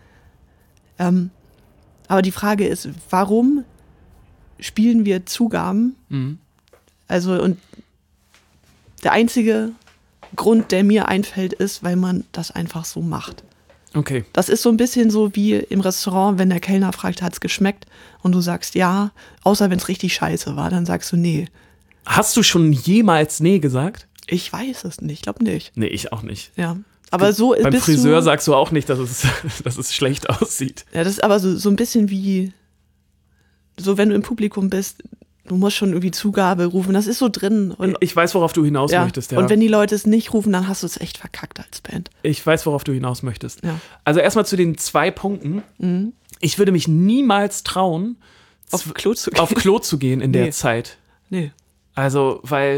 Aber die Frage ist, warum spielen wir Zugaben? Also, und der einzige Grund, der mir einfällt, ist, weil man das einfach so macht. Okay. Das ist so ein bisschen so wie im Restaurant, wenn der Kellner fragt, hat's geschmeckt? Und du sagst ja, außer wenn es richtig scheiße war, dann sagst du nee. Hast du schon jemals nee gesagt? Ich weiß es nicht, ich glaube nicht. Nee, ich auch nicht. Ja, aber so Beim bist Friseur du, sagst du auch nicht, dass es schlecht aussieht. ja, das ist aber so ein bisschen wie, so wenn du im Publikum bist, du musst schon irgendwie Zugabe rufen, das ist so drin. Und, Ich weiß, worauf du hinaus möchtest, ja. Und wenn die Leute es nicht rufen, dann hast du es echt verkackt als Band. Ich weiß, worauf du hinaus möchtest. Ja. Also erstmal zu den 2 Punkten. Ich würde mich niemals trauen, Auf Klo zu gehen. auf Klo zu gehen in der Nee. Zeit. Nee. Also,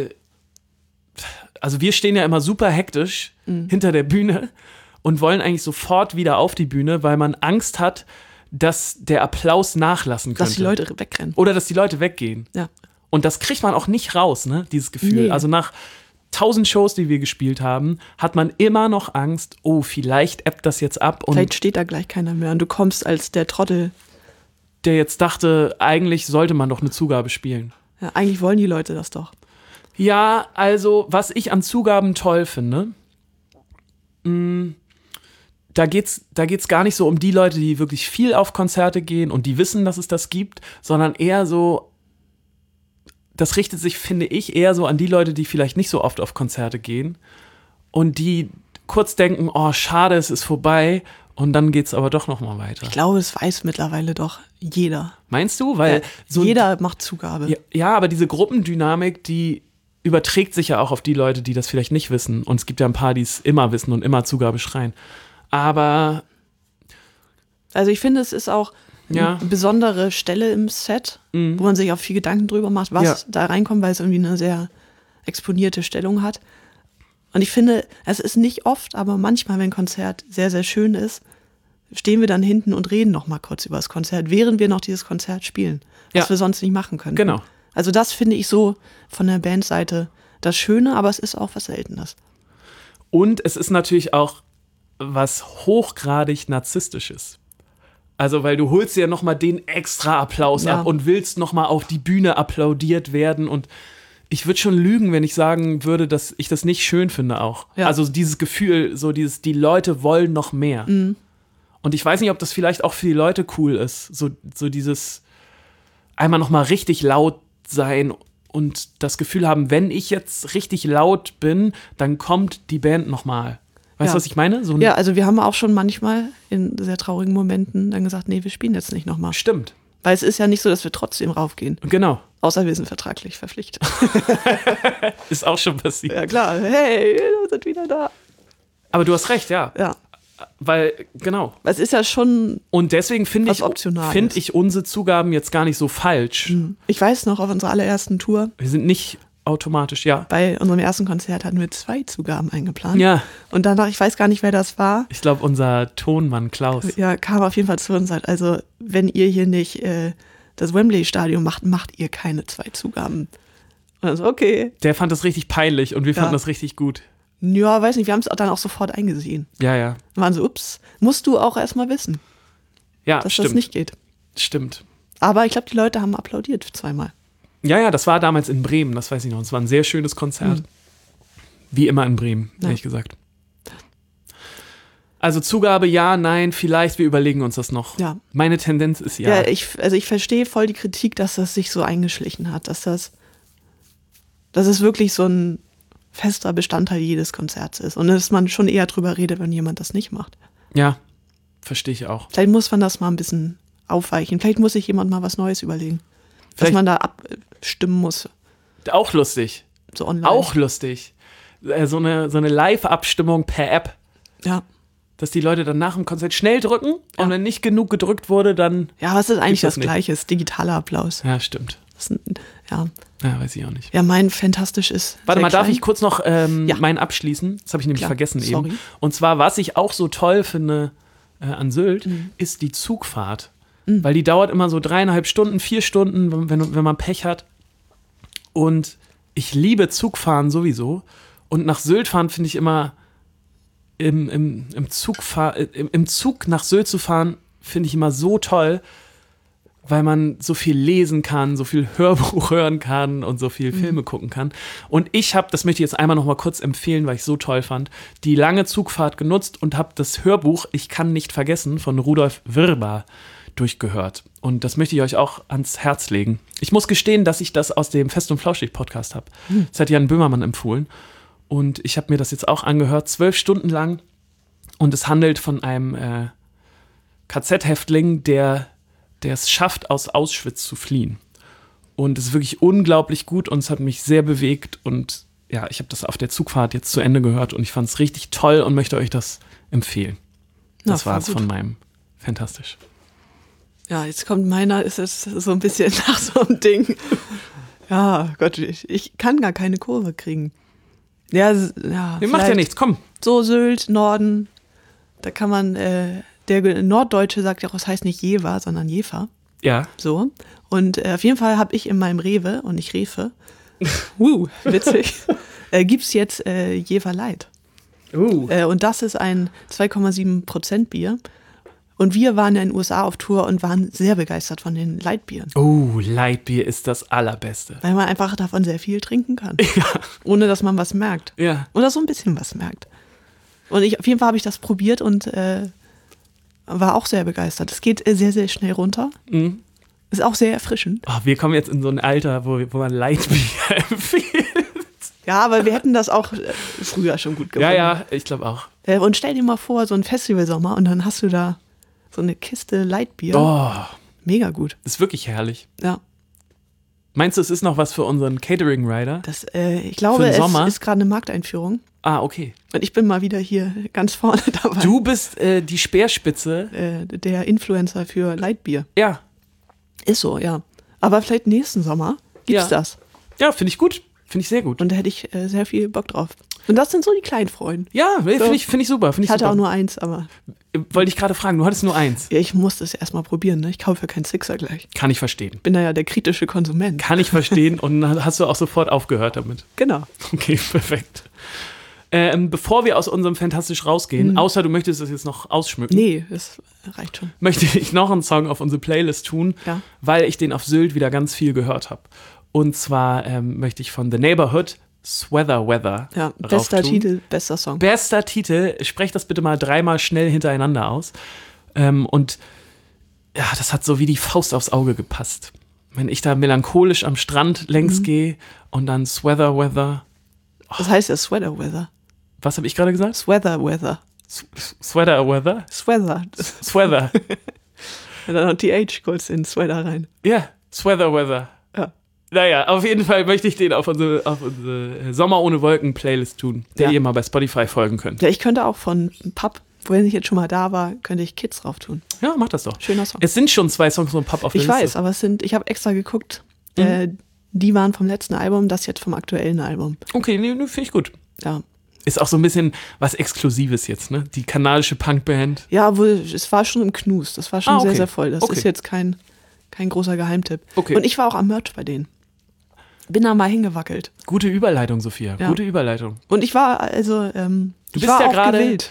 wir stehen ja immer super hektisch hinter der Bühne und wollen eigentlich sofort wieder auf die Bühne, weil man Angst hat, dass der Applaus nachlassen könnte. Dass die Leute wegrennen. Oder dass die Leute weggehen. Ja. Und das kriegt man auch nicht raus, ne, dieses Gefühl. Nee. Also nach 1000 Shows, die wir gespielt haben, hat man immer noch Angst, oh, vielleicht ebbt das jetzt ab. Und Vielleicht steht da gleich keiner mehr und du kommst als der Trottel. der jetzt dachte, eigentlich sollte man doch eine Zugabe spielen. Ja, eigentlich wollen die Leute das doch. Ja, also, was ich an Zugaben toll finde, da geht's gar nicht so um die Leute, die wirklich viel auf Konzerte gehen und die wissen, dass es das gibt, sondern eher so, das richtet sich, finde ich, eher so an die Leute, die vielleicht nicht so oft auf Konzerte gehen und die kurz denken, oh, schade, es ist vorbei und dann geht's aber doch noch mal weiter. Ich glaube, es weiß mittlerweile doch jeder. Meinst du? Weil jeder macht Zugabe. Ja, aber diese Gruppendynamik, die überträgt sich ja auch auf die Leute, die das vielleicht nicht wissen. Und es gibt ja ein paar, die es immer wissen und immer Zugabe schreien. Aber Also ich finde, es ist auch eine besondere Stelle im Set, wo man sich auch viel Gedanken drüber macht, was da reinkommt, weil es irgendwie eine sehr exponierte Stellung hat. Und ich finde, es ist nicht oft, aber manchmal, wenn ein Konzert sehr, sehr schön ist, stehen wir dann hinten und reden noch mal kurz über das Konzert, während wir noch dieses Konzert spielen, was wir sonst nicht machen können. Genau. Also das finde ich so von der Bandseite das Schöne, aber es ist auch was Seltenes. Und es ist natürlich auch was hochgradig Narzisstisches. Also, weil du holst dir ja nochmal den extra Applaus ab und willst nochmal auf die Bühne applaudiert werden. Und ich würde schon lügen, wenn ich sagen würde, dass ich das nicht schön finde auch. Ja. Also dieses Gefühl, so dieses, die Leute wollen noch mehr. Mhm. Und ich weiß nicht, ob das vielleicht auch für die Leute cool ist. So dieses einmal nochmal richtig laut sein und das Gefühl haben, wenn ich jetzt richtig laut bin, dann kommt die Band nochmal. Weißt du, was ich meine? So ja, also wir haben auch schon manchmal in sehr traurigen Momenten dann gesagt, nee, wir spielen jetzt nicht nochmal. Stimmt. Weil es ist ja nicht so, dass wir trotzdem raufgehen. Genau. Außer wir sind vertraglich verpflichtet. Ist auch schon passiert. Ja klar, hey, wir sind wieder da. Aber du hast recht, ja. Ja. Weil, genau. Es ist ja schon. Und deswegen finde find ich unsere Zugaben jetzt gar nicht so falsch. Ich weiß noch, auf unserer allerersten Tour. Wir sind nicht automatisch, ja. Bei unserem ersten Konzert hatten wir 2 Zugaben eingeplant. Ja. Und danach, ich weiß gar nicht, wer das war. Ich glaube, unser Tonmann Klaus. Ja, kam auf jeden Fall zu uns und sagt, also, wenn ihr hier nicht das Wembley-Stadion macht ihr keine 2 Zugaben. Und dann so, okay. Der fand das richtig peinlich und wir fanden das richtig gut. Ja, weiß nicht, wir haben es dann auch sofort eingesehen. Ja, ja. Wir waren so, ups, musst du auch erstmal wissen, dass das nicht geht. Stimmt. Aber ich glaube, die Leute haben applaudiert 2-mal. Ja, das war damals in Bremen, das weiß ich noch. Es war ein sehr schönes Konzert. Wie immer in Bremen, ehrlich gesagt. Also Zugabe, ja, nein, vielleicht, wir überlegen uns das noch. Ja. Meine Tendenz ist ja. Ja, ich verstehe voll die Kritik, dass das sich so eingeschlichen hat, dass es wirklich so ein fester Bestandteil jedes Konzerts ist. Und dass man schon eher drüber redet, wenn jemand das nicht macht. Ja, verstehe ich auch. Vielleicht muss man das mal ein bisschen aufweichen. Vielleicht muss sich jemand mal was Neues überlegen. Dass man da abstimmen muss. Auch lustig. So online. Auch lustig. So eine Live-Abstimmung per App. Ja. Dass die Leute dann nach dem Konzert schnell drücken und wenn nicht genug gedrückt wurde, dann. Ja, was ist eigentlich das Gleiche? Ist digitaler Applaus. Ja, stimmt. Ja, weiß ich auch nicht. Ja, mein fantastisch ist. Warte mal, darf ich kurz noch meinen abschließen? Das habe ich nämlich vergessen eben. Und zwar, was ich auch so toll finde an Sylt, ist die Zugfahrt. Weil die dauert immer so 3,5 Stunden, 4 Stunden, wenn man Pech hat. Und ich liebe Zugfahren sowieso. Und nach Sylt fahren finde ich immer, im Zug nach Sylt zu fahren, finde ich immer so toll, weil man so viel lesen kann, so viel Hörbuch hören kann und so viel Filme gucken kann. Und ich habe, das möchte ich jetzt einmal noch mal kurz empfehlen, weil ich es so toll fand, die lange Zugfahrt genutzt und habe das Hörbuch Ich kann nicht vergessen von Rudolf Wirbar durchgehört. Und das möchte ich euch auch ans Herz legen. Ich muss gestehen, dass ich das aus dem Fest und Flauschig Podcast habe. Das hat Jan Böhmermann empfohlen. Und ich habe mir das jetzt auch angehört, 12 Stunden lang. Und es handelt von einem KZ-Häftling, der es schafft, aus Auschwitz zu fliehen. Und es ist wirklich unglaublich gut und es hat mich sehr bewegt. Und ja, ich habe das auf der Zugfahrt jetzt zu Ende gehört und ich fand es richtig toll und möchte euch das empfehlen. Das war es von meinem Fantastisch. Ja, jetzt kommt meiner, ist es so ein bisschen nach so einem Ding. Ja, Gott, ich kann gar keine Kurve kriegen. Ja, Macht ja nichts, komm. So Sylt, Norden, da kann man der Norddeutsche sagt ja auch, es heißt nicht Jever, sondern Jefer. Ja. So. Und auf jeden Fall habe ich in meinem Rewe, und nicht Rewe, witzig, gibt es jetzt Jever Light. Und das ist ein 2,7% Bier. Und wir waren ja in den USA auf Tour und waren sehr begeistert von den Lightbieren. Oh, Lightbier ist das Allerbeste. Weil man einfach davon sehr viel trinken kann. Ja. Ohne, dass man was merkt. Ja. Oder so ein bisschen was merkt. Und auf jeden Fall habe ich das probiert und war auch sehr begeistert. Es geht sehr, sehr schnell runter. Mhm. Ist auch sehr erfrischend. Oh, wir kommen jetzt in so ein Alter, wo man Lightbier empfiehlt. Ja, aber wir hätten das auch früher schon gut gefunden. Ja, ich glaube auch. Und stell dir mal vor, so ein Festivalsommer und dann hast du da so eine Kiste Lightbier. Oh, Mega gut. ist wirklich herrlich. Ja. Meinst du, es ist noch was für unseren Catering-Rider? Ich glaube, es Sommer? ist gerade eine Markteinführung. Ah, okay. Und ich bin mal wieder hier ganz vorne dabei. Du bist die Speerspitze. Der Influencer für Lightbier. Ja. Ist so, ja. Aber vielleicht nächsten Sommer gibt's das. Ja, finde ich gut. Finde ich sehr gut. Und da hätte ich sehr viel Bock drauf. Und das sind so die kleinen Freunde. Ja, finde ich super. Ich hatte auch nur eins, aber Wollte ich gerade fragen, du hattest nur eins. ja, ich musste es erstmal probieren. Ne? Ich kaufe ja keinen Sixer gleich. Kann ich verstehen. Bin da ja der kritische Konsument. Kann ich verstehen und dann hast du auch sofort aufgehört damit. Genau. Okay, perfekt. Bevor wir aus unserem Fantastisch rausgehen, außer du möchtest das jetzt noch ausschmücken, Nee, das reicht schon. möchte ich noch einen Song auf unsere Playlist tun, Ja. weil ich den auf Sylt wieder ganz viel gehört habe. Und zwar möchte ich von The Neighborhood Sweater Weather Ja, bester rauftun. Titel, bester Song. Bester Titel, sprecht das bitte mal 3-mal schnell hintereinander aus. Und ja, das hat so wie die Faust aufs Auge gepasst. Wenn ich da melancholisch am Strand längs gehe und dann Sweater Weather. Das heißt ja Sweater Weather. Was habe ich gerade gesagt? Sweater Weather. Sweater Weather? Sweater. Sweater. Und dann noch TH kurz in Sweater rein. Ja, Sweater Weather. Ja. Naja, auf jeden Fall möchte ich den auf unsere Sommer ohne Wolken Playlist tun, der Ja. ihr mal bei Spotify folgen könnt. Ja, ich könnte auch von Pub, wenn ich jetzt schon mal da war, könnte ich Kids drauf tun. Ja, mach das doch. Schöner Song. Es sind schon 2 Songs von Pub auf der Ich Liste. weiß, aber ich habe extra geguckt. Die waren vom letzten Album, das jetzt vom aktuellen Album. Okay, nee, finde ich gut. Ja. Ist auch so ein bisschen was Exklusives jetzt, ne? Die kanadische Punkband. Ja, wohl, es war schon im Knus. Das war schon Ah, okay. sehr, sehr voll. Das Okay. ist jetzt kein großer Geheimtipp. Okay. Und ich war auch am Merch bei denen. Bin da mal hingewackelt. Gute Überleitung, Sophia. Ja. Gute Überleitung. Und ich war, also, Du ich bist war ja auch gerade, gewillt.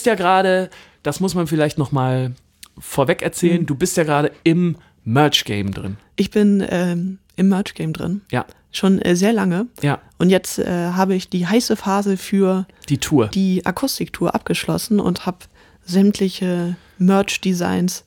das muss man vielleicht noch mal vorweg erzählen, du bist ja gerade im Merch-Game drin. Ich bin im Merch-Game drin. Ja, Schon sehr lange. ja, Und jetzt habe ich die heiße Phase für die Tour. die Akustiktour abgeschlossen und habe sämtliche Merch-Designs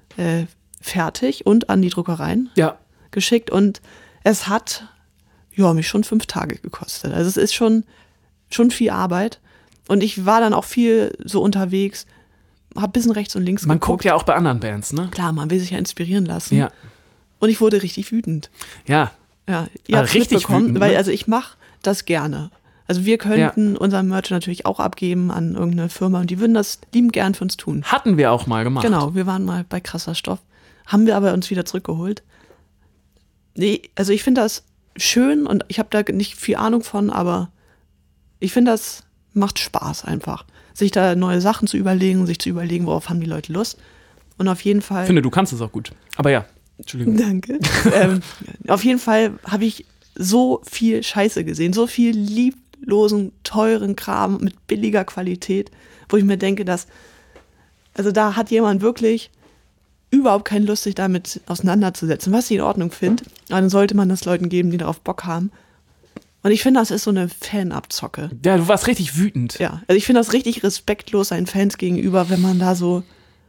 fertig und an die Druckereien Ja, geschickt. Und es hat mich schon 5 Tage gekostet. Also es ist schon viel Arbeit. Und ich war dann auch viel so unterwegs, habe ein bisschen rechts und links man geguckt. guckt ja auch bei anderen Bands, ne? Klar, man will sich ja inspirieren lassen. Ja, Und ich wurde richtig wütend. ja, Ja, ihr habt's richtig mitbekommen, wütend, weil ne? also ich mache das gerne. Also wir könnten unser Merch natürlich auch abgeben an irgendeine Firma und die würden das liebend gern für uns tun. hatten wir auch mal gemacht. Genau, wir waren mal bei Krasser Stoff, haben wir aber uns wieder zurückgeholt. Nee, also ich finde das schön und ich habe da nicht viel Ahnung von, aber ich finde, das macht Spaß einfach. Sich da neue Sachen zu überlegen, sich zu überlegen, worauf haben die Leute Lust. Und auf jeden Fall. Ich finde, du kannst es auch gut. Aber ja, Entschuldigung. Danke. Auf jeden Fall habe ich so viel Scheiße gesehen, so viel lieblosen, teuren Kram mit billiger Qualität, wo ich mir denke, also da hat jemand wirklich überhaupt keine Lust, sich damit auseinanderzusetzen, was ich in Ordnung finde. Aber dann sollte man das Leuten geben, die darauf Bock haben. Und ich finde, das ist so eine Fanabzocke. Ja, du warst richtig wütend. Ja, also ich finde das richtig respektlos seinen Fans gegenüber, wenn man da so,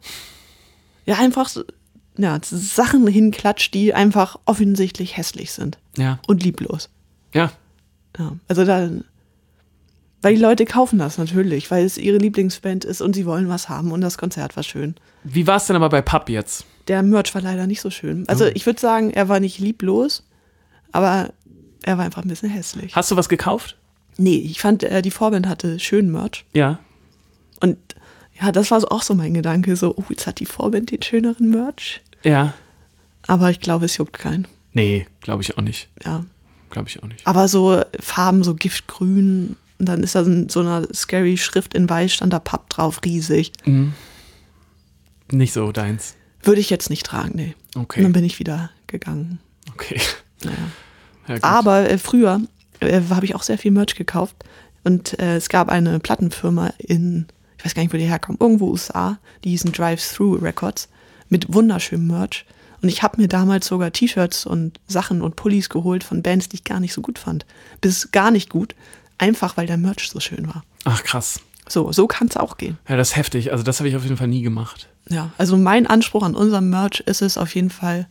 ja, einfach so, ja, Sachen hinklatscht, die einfach offensichtlich hässlich sind Ja, und lieblos. ja. Ja, also weil die Leute kaufen das natürlich, weil es ihre Lieblingsband ist und sie wollen was haben und das Konzert war schön. Wie war es denn aber bei Pub jetzt? Der Merch war leider nicht so schön. Also ich würde sagen, er war nicht lieblos, aber er war einfach ein bisschen hässlich. Hast du was gekauft? Nee, ich fand, die Vorband hatte schönen Merch. Ja. Und ja, das war auch so mein Gedanke, so, oh, jetzt hat die Vorband den schöneren Merch. Ja. Aber ich glaube, es juckt keinen. Nee, glaube ich auch nicht. Ja. Glaube ich auch nicht. Aber so Farben, so Giftgrün, und dann ist da so eine scary Schrift in Weiß, stand da Papp drauf, riesig. Mhm. nicht so deins. Würde ich jetzt nicht tragen, nee. Okay. Und dann bin ich wieder gegangen. Okay. Naja. Ja, gut. Aber früher habe ich auch sehr viel Merch gekauft. Und es gab eine Plattenfirma ich weiß gar nicht, wo die herkommen, irgendwo USA, die hießen Drive-Thru Records mit wunderschönem Merch. Und ich habe mir damals sogar T-Shirts und Sachen und Pullis geholt von Bands, die ich gar nicht so gut fand. Bis gar nicht gut, einfach weil der Merch so schön war. Ach, krass. So kann es auch gehen. Ja, das ist heftig. Also das habe ich auf jeden Fall nie gemacht. Ja, also mein Anspruch an unserem Merch ist es auf jeden Fall,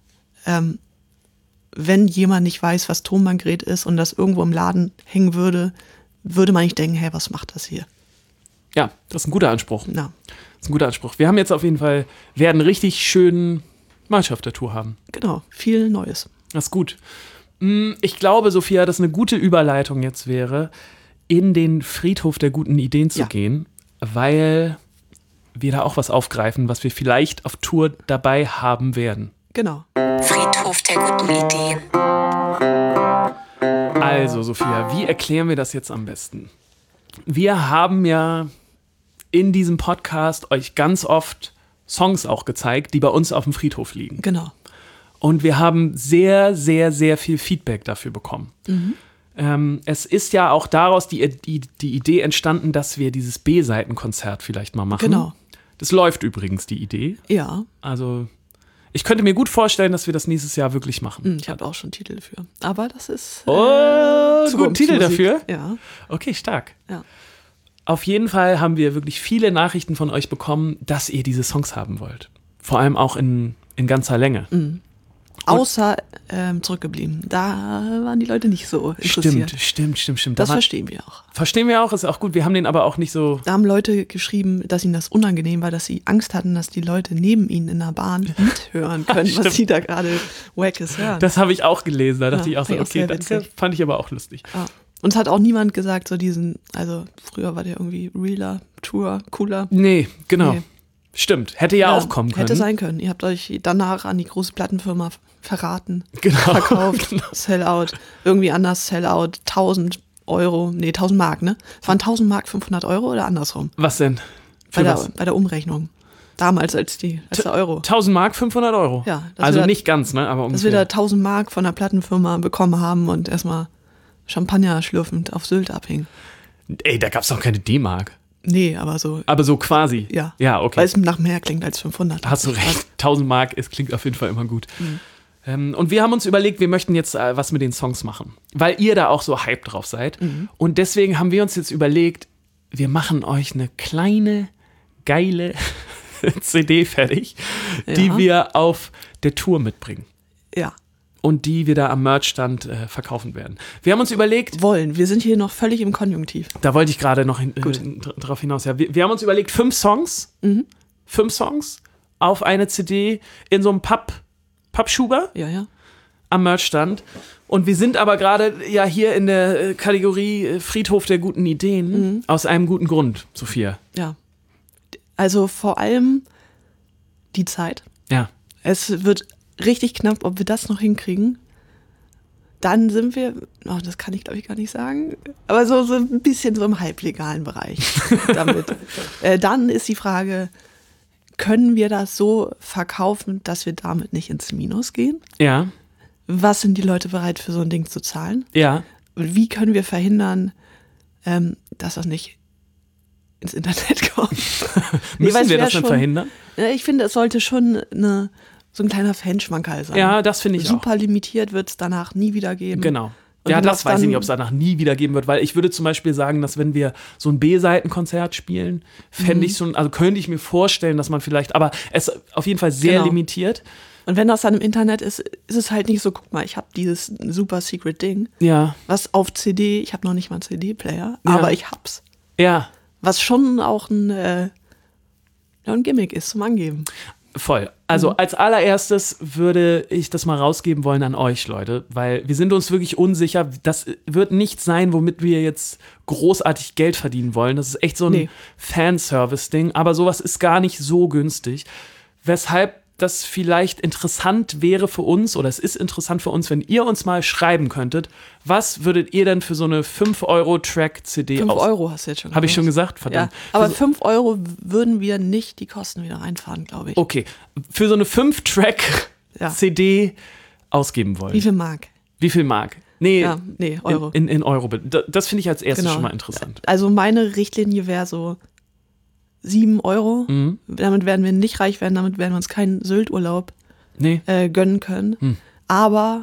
wenn jemand nicht weiß, was Tonbandgerät ist und das irgendwo im Laden hängen würde man nicht denken, hey, was macht das hier? Ja, das ist ein guter Anspruch. Ja, Das ist ein guter Anspruch. Wir haben jetzt auf jeden Fall, werden richtig schönen Merch auf der Tour haben. genau, viel Neues. Das ist gut. Ich glaube, Sophia, dass eine gute Überleitung jetzt wäre, in den Friedhof der guten Ideen zu gehen, weil wir da auch was aufgreifen, was wir vielleicht auf Tour dabei haben werden. Genau. Friedhof der guten Ideen. Also, Sophia, wie erklären wir das jetzt am besten? Wir haben ja in diesem Podcast euch ganz oft Songs auch gezeigt, die bei uns auf dem Friedhof liegen. Genau. Und wir haben sehr, sehr, sehr viel Feedback dafür bekommen. Es ist ja auch daraus die Idee entstanden, dass wir dieses B-Seiten-Konzert vielleicht mal machen. Genau. Das läuft übrigens, die Idee. Ja, Also ich könnte mir gut vorstellen, dass wir das nächstes Jahr wirklich machen. ich habe auch schon Titel dafür. Aber das ist Guten Titel Zukunftsmusik. dafür? Ja, Okay, stark. ja. Auf jeden Fall haben wir wirklich viele Nachrichten von euch bekommen, dass ihr diese Songs haben wollt. Vor allem auch in ganzer Länge. Außer zurückgeblieben. Da waren die Leute nicht so interessiert. Stimmt. Das verstehen wir auch. Verstehen wir auch, ist auch gut. Wir haben den aber auch nicht so. Da haben Leute geschrieben, dass ihnen das unangenehm war, dass sie Angst hatten, dass die Leute neben ihnen in der Bahn mithören können, was sie da gerade Wackes hören. Das habe ich auch gelesen. Da dachte ich auch so, fand ich auch okay, sehr danke. witzig. Fand ich aber auch lustig. Ja. Uns hat auch niemand gesagt, also früher war der irgendwie realer, truer, cooler. Nee, genau. Nee. Stimmt. Hätte ja auch kommen können. Hätte sein können. Ihr habt euch danach an die große Plattenfirma verraten, Genau. verkauft, Sellout, irgendwie anders Sellout, 1.000 Mark, ne? Es waren 1.000 Mark 500 Euro oder andersrum? Was denn? Für was? Bei der Umrechnung. Damals als der Euro. 1.000 Mark, 500 Euro. Ja, dass also wir da- nicht ganz, ne? Aber Dass wir da ungefähr. 1.000 Mark von der Plattenfirma bekommen haben und erstmal Champagner schlürfend auf Sylt abhingen. Ey, da gab es doch keine D-Mark. Nee, aber so, Aber so quasi. ja. Ja, okay. Weil es nach mehr klingt als 500. Hast du recht. 1.000 Mark, es klingt auf jeden Fall immer gut. Und wir haben uns überlegt, wir möchten jetzt was mit den Songs machen, weil ihr da auch so hyped drauf seid. Und deswegen haben wir uns jetzt überlegt, wir machen euch eine kleine, geile CD fertig, die Ja. wir auf der Tour mitbringen Ja, und die wir da am Merchstand verkaufen werden. Wir haben uns überlegt, wir sind hier noch völlig im Konjunktiv. da wollte ich gerade noch Gut. drauf hinaus. Ja, wir haben uns überlegt, 5 Songs, 5 Songs auf eine CD in so einem Pappschuber Ja. am Merchstand. Und wir sind aber gerade ja hier in der Kategorie Friedhof der guten Ideen aus einem guten Grund, Sophia. Ja. Also vor allem die Zeit. Ja. Es wird richtig knapp, ob wir das noch hinkriegen. Dann sind wir, das kann ich glaube ich gar nicht sagen, aber so ein bisschen so im halblegalen Bereich damit. Dann ist die Frage, können wir das so verkaufen, dass wir damit nicht ins Minus gehen? Ja. Was sind die Leute bereit für so ein Ding zu zahlen? Ja. Wie können wir verhindern, dass das nicht ins Internet kommt? Müssen weil es wir wär das dann schon- verhindern? Ich finde, es sollte schon so ein kleiner Fanschmankerl sein. Ja, das finde ich Super limitiert wird es danach nie wieder geben. Genau. Und Ja, wenn das weiß ich dann- nicht, ob es danach nie wieder geben wird, weil ich würde zum Beispiel sagen, dass wenn wir so ein B-Seiten-Konzert spielen, fände ich schon, also könnte ich mir vorstellen, dass man vielleicht, aber es ist auf jeden Fall sehr Genau. limitiert. Und wenn das dann im Internet ist, ist es halt nicht so, guck mal, ich habe dieses super secret Ding, Ja. was auf CD, ich habe noch nicht mal einen CD-Player, Ja. aber ich hab's. Ja, Was schon auch ein Gimmick ist zum Angeben. voll. Also als allererstes würde ich das mal rausgeben wollen an euch, Leute, weil wir sind uns wirklich unsicher. Das wird nicht sein, womit wir jetzt großartig Geld verdienen wollen. Das ist echt so ein Nee. Fanservice-Ding, aber sowas ist gar nicht so günstig. Weshalb das vielleicht interessant wäre für uns, oder es ist interessant für uns, wenn ihr uns mal schreiben könntet, was würdet ihr denn für so eine 5-Euro-Track-CD 5 Euro hast du jetzt schon gesagt. Habe ich schon gesagt? Verdammt. Ja, aber 5 Euro würden wir nicht die Kosten wieder reinfahren, glaube ich. Okay, für so eine 5-Track-CD ausgeben wollen. Wie viel Mark? Wie viel Mark? Nee, Euro. In Euro. Das finde ich als erstes schon mal interessant. Also meine Richtlinie wäre so 7 Euro. Damit werden wir nicht reich werden, damit werden wir uns keinen Sylt-Urlaub gönnen können. Aber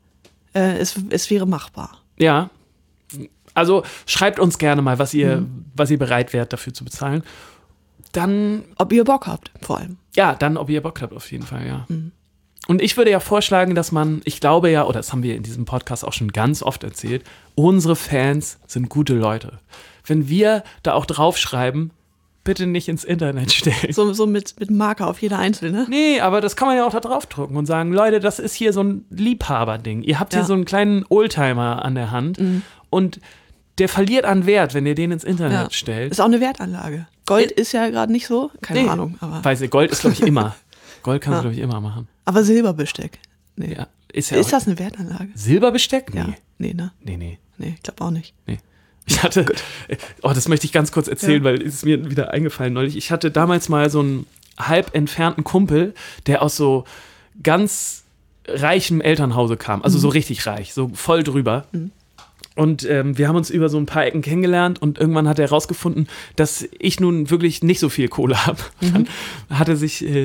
es wäre machbar. Ja, also schreibt uns gerne mal, was ihr bereit wärt, dafür zu bezahlen. Dann ob ihr Bock habt, vor allem. Ja, dann ob ihr Bock habt, auf jeden Fall, ja. Und ich würde ja vorschlagen, dass ich glaube ja, oder das haben wir in diesem Podcast auch schon ganz oft erzählt, unsere Fans sind gute Leute. Wenn wir da auch draufschreiben, bitte nicht ins Internet stellen. So mit Marker auf jeder einzelne? Nee, aber das kann man ja auch da draufdrucken und sagen, Leute, das ist hier so ein Liebhaberding. Ihr habt hier so einen kleinen Oldtimer an der Hand und der verliert an Wert, wenn ihr den ins Internet stellt. Ist auch eine Wertanlage. Gold ist ja gerade nicht so, keine Ahnung. Aber weiß ich, Gold ist, glaube ich, immer. Gold kannst du, glaube ich, immer machen. Aber Silberbesteck, nee. Ja, ist das eine Wertanlage? Silberbesteck? Nee. Ja. Nee, ne? Nee, ich glaube auch nicht. Nee. Ich hatte, das möchte ich ganz kurz erzählen, weil es ist mir wieder eingefallen neulich. Ich hatte damals mal so einen halb entfernten Kumpel, der aus so ganz reichem Elternhause kam. Also so richtig reich, so voll drüber. Und wir haben uns über so ein paar Ecken kennengelernt und irgendwann hat er herausgefunden, dass ich nun wirklich nicht so viel Kohle habe. Dann saßen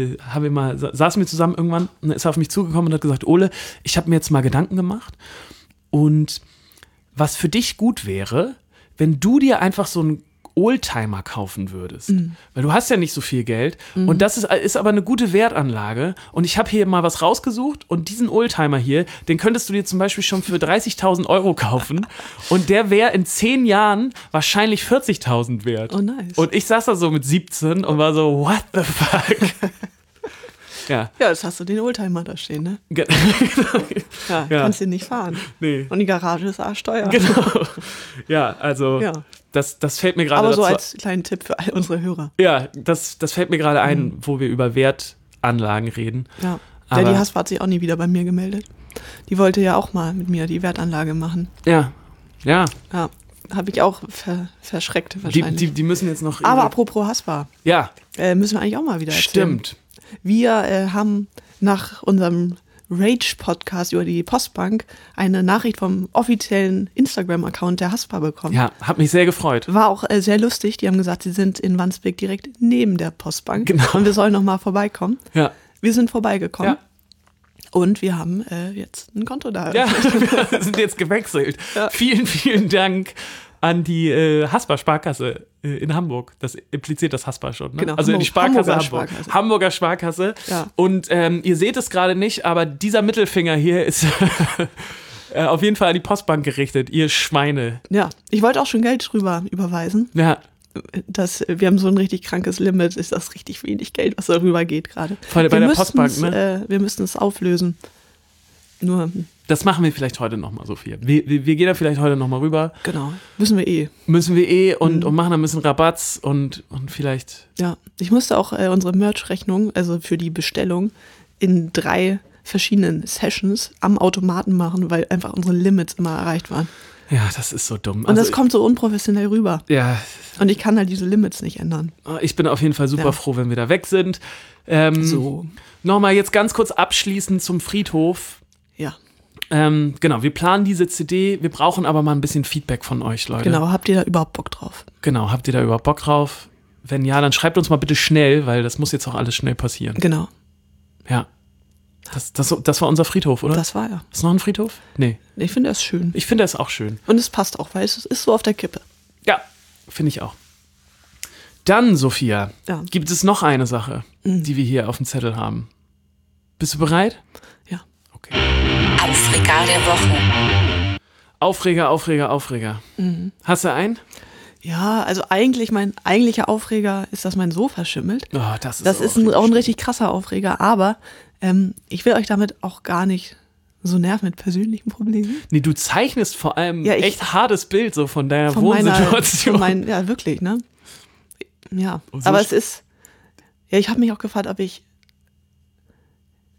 wir zusammen irgendwann und dann ist er auf mich zugekommen und hat gesagt, Ole, ich habe mir jetzt mal Gedanken gemacht und was für dich gut wäre, wenn du dir einfach so einen Oldtimer kaufen würdest. Weil du hast ja nicht so viel Geld und das ist aber eine gute Wertanlage und ich habe hier mal was rausgesucht und diesen Oldtimer hier, den könntest du dir zum Beispiel schon für 30.000 Euro kaufen und der wäre in 10 Jahren wahrscheinlich 40.000 wert. Oh nice. Und ich saß da so mit 17 und war so, what the fuck? Ja, jetzt hast du den Oldtimer da stehen, ne? Kannst den nicht fahren. Nee. Und die Garage ist arschteuer. Genau. Ja, also das fällt mir gerade Aber so als kleinen Tipp für all unsere Hörer. Ja, das fällt mir gerade ein, wo wir über Wertanlagen reden. Ja, die Haspa hat sich auch nie wieder bei mir gemeldet. Die wollte ja auch mal mit mir die Wertanlage machen. Ja. Ja, habe ich auch verschreckt wahrscheinlich. Die müssen jetzt noch... Aber apropos Haspa. Ja. Müssen wir eigentlich auch mal wieder erzählen. Stimmt. Wir haben nach unserem Rage-Podcast über die Postbank eine Nachricht vom offiziellen Instagram-Account der Haspa bekommen. Ja, hat mich sehr gefreut. War auch sehr lustig. Die haben gesagt, sie sind in Wandsbek direkt neben der Postbank. Genau. Und wir sollen noch mal vorbeikommen. Ja. Wir sind vorbeigekommen. Ja. Und wir haben jetzt ein Konto da. Ja, wir sind jetzt gewechselt. Ja. Vielen, vielen Dank an die Haspa-Sparkasse in Hamburg. Das impliziert das Haspa schon. Ne? Genau, also die Sparkasse Hamburg. Sparkasse. Hamburger Sparkasse. Ja. Und ihr seht es gerade nicht, aber dieser Mittelfinger hier ist auf jeden Fall an die Postbank gerichtet. Ihr Schweine. Ja, ich wollte auch schon Geld drüber überweisen. Ja. Wir haben so ein richtig krankes Limit. Ist das richtig wenig Geld, was darüber geht gerade. Bei der Postbank, ne? Wir müssten es auflösen. Nur... Das machen wir vielleicht heute nochmal, Sophia. Wir gehen da vielleicht heute nochmal rüber. Genau, müssen wir und machen ein bisschen Rabatz und vielleicht... Ja, ich musste auch unsere Merch-Rechnung, also für die Bestellung, in 3 verschiedenen Sessions am Automaten machen, weil einfach unsere Limits immer erreicht waren. Ja, das ist so dumm. Und das kommt so unprofessionell rüber. Ja. Und ich kann halt diese Limits nicht ändern. Ich bin auf jeden Fall super froh, wenn wir da weg sind. So. Nochmal jetzt ganz kurz abschließend zum Friedhof. Ja. Genau, wir planen diese CD, wir brauchen aber mal ein bisschen Feedback von euch, Leute. Genau, habt ihr da überhaupt Bock drauf? Genau, habt ihr da überhaupt Bock drauf? Wenn ja, dann schreibt uns mal bitte schnell, weil das muss jetzt auch alles schnell passieren. Genau. Ja. Das war unser Friedhof, oder? Das war ja. Ist noch ein Friedhof? Nee. Ich finde das schön. Ich finde das auch schön. Und es passt auch, weil es ist so auf der Kippe. Ja, finde ich auch. Dann, Sophia, gibt es noch eine Sache, die wir hier auf dem Zettel haben. Bist du bereit? Ja. Okay. Aufreger der Woche. Aufreger. Hast du einen? Ja, also mein eigentlicher Aufreger ist, dass mein Sofa schimmelt. Oh, das ist auch ein richtig krasser Aufreger, aber ich will euch damit auch gar nicht so nerven mit persönlichen Problemen. Nee, du zeichnest vor allem echt hartes Bild so von deiner Wohnsituation. Ja, wirklich, ne? Ja, so aber es ist, ich habe mich auch gefragt, ob ich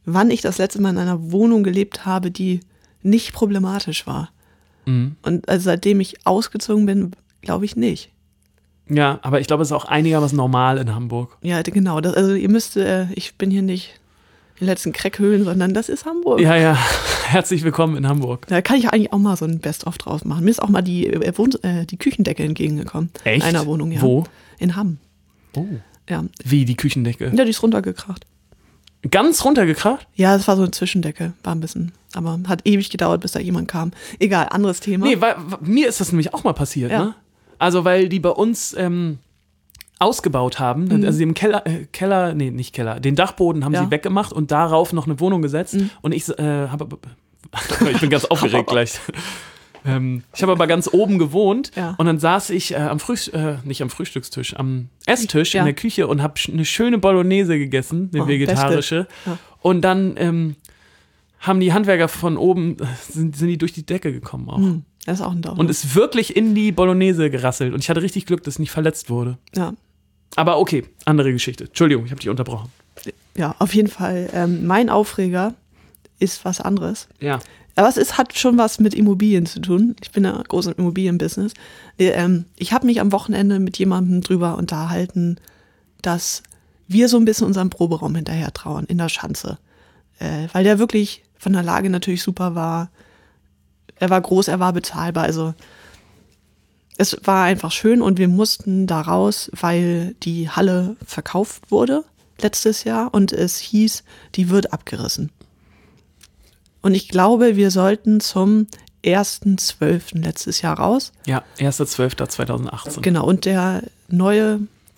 wann ich das letzte Mal in einer Wohnung gelebt habe, die nicht problematisch war. Mhm. Und also seitdem ich ausgezogen bin, glaube ich nicht. Ja, aber ich glaube, es ist auch einigermaßen normal in Hamburg. Ja, genau. Also ihr müsst, ich bin hier nicht in den letzten Kreckhöhlen, sondern das ist Hamburg. Ja, herzlich willkommen in Hamburg. Da kann ich eigentlich auch mal so ein Best-of draus machen. Mir ist auch mal die Küchendecke entgegengekommen. Echt? In einer Wohnung, ja. Wo? In Hamm. Oh. Ja. Wie, die Küchendecke? Ja, die ist runtergekracht. Ganz runtergekracht? Ja, das war so eine Zwischendecke. War ein bisschen, aber hat ewig gedauert, bis da jemand kam. Egal, anderes Thema. Nee, weil mir ist das nämlich auch mal passiert, Ja. ne? Also, weil die bei uns ausgebaut haben, also den den Dachboden haben sie weggemacht und darauf noch eine Wohnung gesetzt und ich ich bin ganz aufgeregt gleich. Ich habe aber ganz oben gewohnt und dann saß ich nicht am Frühstückstisch, am Esstisch in der Küche und habe eine schöne Bolognese gegessen, eine vegetarische. Ja. Und dann haben die Handwerker von oben, sind die durch die Decke gekommen auch. Das ist auch ein Daumen. Und ist wirklich in die Bolognese gerasselt. Und ich hatte richtig Glück, dass ich nicht verletzt wurde. Ja. Aber okay, andere Geschichte. Entschuldigung, ich habe dich unterbrochen. Ja, auf jeden Fall. Mein Aufreger ist was anderes. Ja. Aber hat schon was mit Immobilien zu tun. Ich bin ja groß im Immobilienbusiness. Ich habe mich am Wochenende mit jemandem drüber unterhalten, dass wir so ein bisschen unserem Proberaum hinterher trauern in der Schanze. Weil der wirklich von der Lage natürlich super war. Er war groß, er war bezahlbar. Also es war einfach schön und wir mussten da raus, weil die Halle verkauft wurde letztes Jahr und es hieß, die wird abgerissen. Und ich glaube, wir sollten zum 1.12. letztes Jahr raus. Ja, 1.12.2018. Genau, und der neue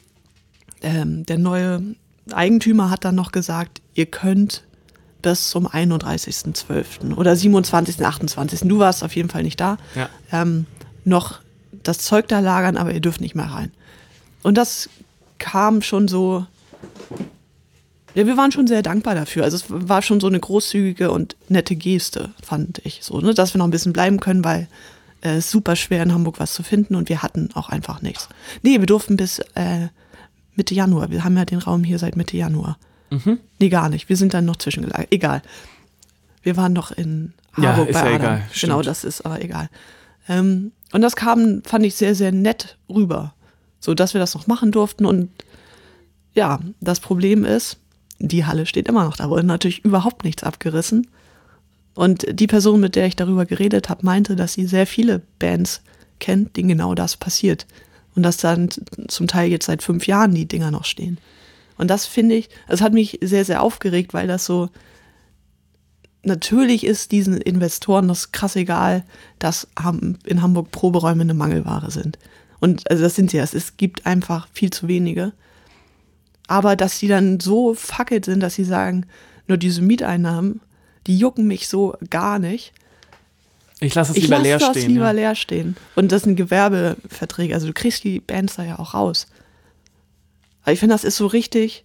Eigentümer hat dann noch gesagt, ihr könnt bis zum 31.12. oder 27., 28. Du warst auf jeden Fall nicht da. Ja. Noch das Zeug da lagern, aber ihr dürft nicht mehr rein. Und das kam schon so, ja, wir waren schon sehr dankbar dafür. Also es war schon so eine großzügige und nette Geste, fand ich so, ne? Dass wir noch ein bisschen bleiben können, weil es super schwer in Hamburg was zu finden und wir hatten auch einfach nichts. Nee, wir durften bis Mitte Januar. Wir haben ja den Raum hier seit Mitte Januar. Mhm. Nee, gar nicht. Wir sind dann noch zwischengelagert. Egal. Wir waren noch in Harburg bei Adam. Egal. Genau, das ist aber egal. Und das fand ich sehr, sehr nett rüber. So, dass wir das noch machen durften. Und ja, das Problem ist, die Halle steht immer noch da. Wurde natürlich überhaupt nichts abgerissen. Und die Person, mit der ich darüber geredet habe, meinte, dass sie sehr viele Bands kennt, denen genau das passiert. Und dass dann zum Teil jetzt seit 5 Jahren die Dinger noch stehen. Und das finde ich, das hat mich sehr, sehr aufgeregt, weil das so, natürlich ist diesen Investoren das krass egal, dass in Hamburg Proberäume eine Mangelware sind. Und also das sind sie ja, es gibt einfach viel zu wenige. Aber dass die dann so fackelt sind, dass sie sagen, nur diese Mieteinnahmen, die jucken mich so gar nicht. Ich lasse es lieber leer stehen. Ich lasse das lieber leer stehen. Und das sind Gewerbeverträge, also du kriegst die Bands da ja auch raus. Aber ich finde, das ist so richtig,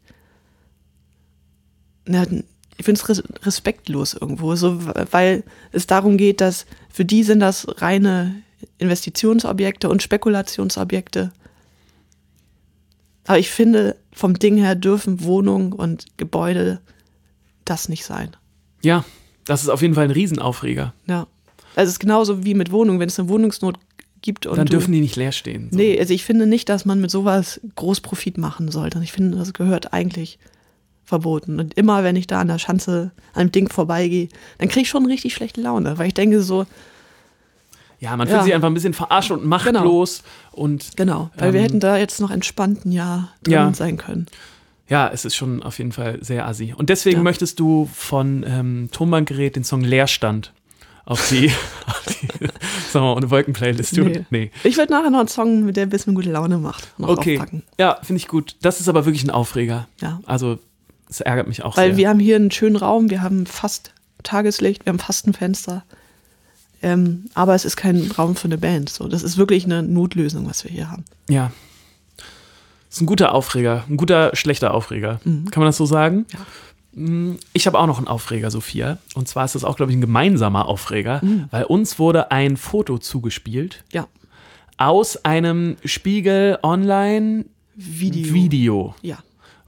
ich finde es respektlos irgendwo, so, weil es darum geht, dass für die sind das reine Investitionsobjekte und Spekulationsobjekte. Aber ich finde, vom Ding her dürfen Wohnungen und Gebäude das nicht sein. Ja, das ist auf jeden Fall ein Riesenaufreger. Ja, also es ist genauso wie mit Wohnungen, wenn es eine Wohnungsnot gibt. Und dann dürfen die nicht leer stehen. So. Nee, also ich finde nicht, dass man mit sowas groß Profit machen sollte. Ich finde, das gehört eigentlich verboten. Und immer, wenn ich da an der Schanze an dem Ding vorbeigehe, dann kriege ich schon richtig schlechte Laune, weil ich denke so, ja, man fühlt sich einfach ein bisschen verarscht und machtlos. Genau, weil wir hätten da jetzt noch entspannt ein Jahr drin sein können. Ja, es ist schon auf jeden Fall sehr assi. Und deswegen möchtest du von Tonbandgerät den Song Leerstand auf die sagen wir mal, ohne Wolken-Playlist tun. Nee. Ich würde nachher noch einen Song, der ein bisschen gute Laune macht, noch draufpacken. Ja, finde ich gut. Das ist aber wirklich ein Aufreger. Ja. Also, es ärgert mich auch sehr. Weil wir haben hier einen schönen Raum, wir haben fast Tageslicht, wir haben fast ein Fenster. Aber es ist kein Raum für eine Band. So, das ist wirklich eine Notlösung, was wir hier haben. Ja. Das ist ein guter Aufreger, ein guter, schlechter Aufreger. Mhm. Kann man das so sagen? Ja. Ich habe auch noch einen Aufreger, Sophia. Und zwar ist das auch, glaube ich, ein gemeinsamer Aufreger, weil uns wurde ein Foto zugespielt aus einem Spiegel Online Video. Ja.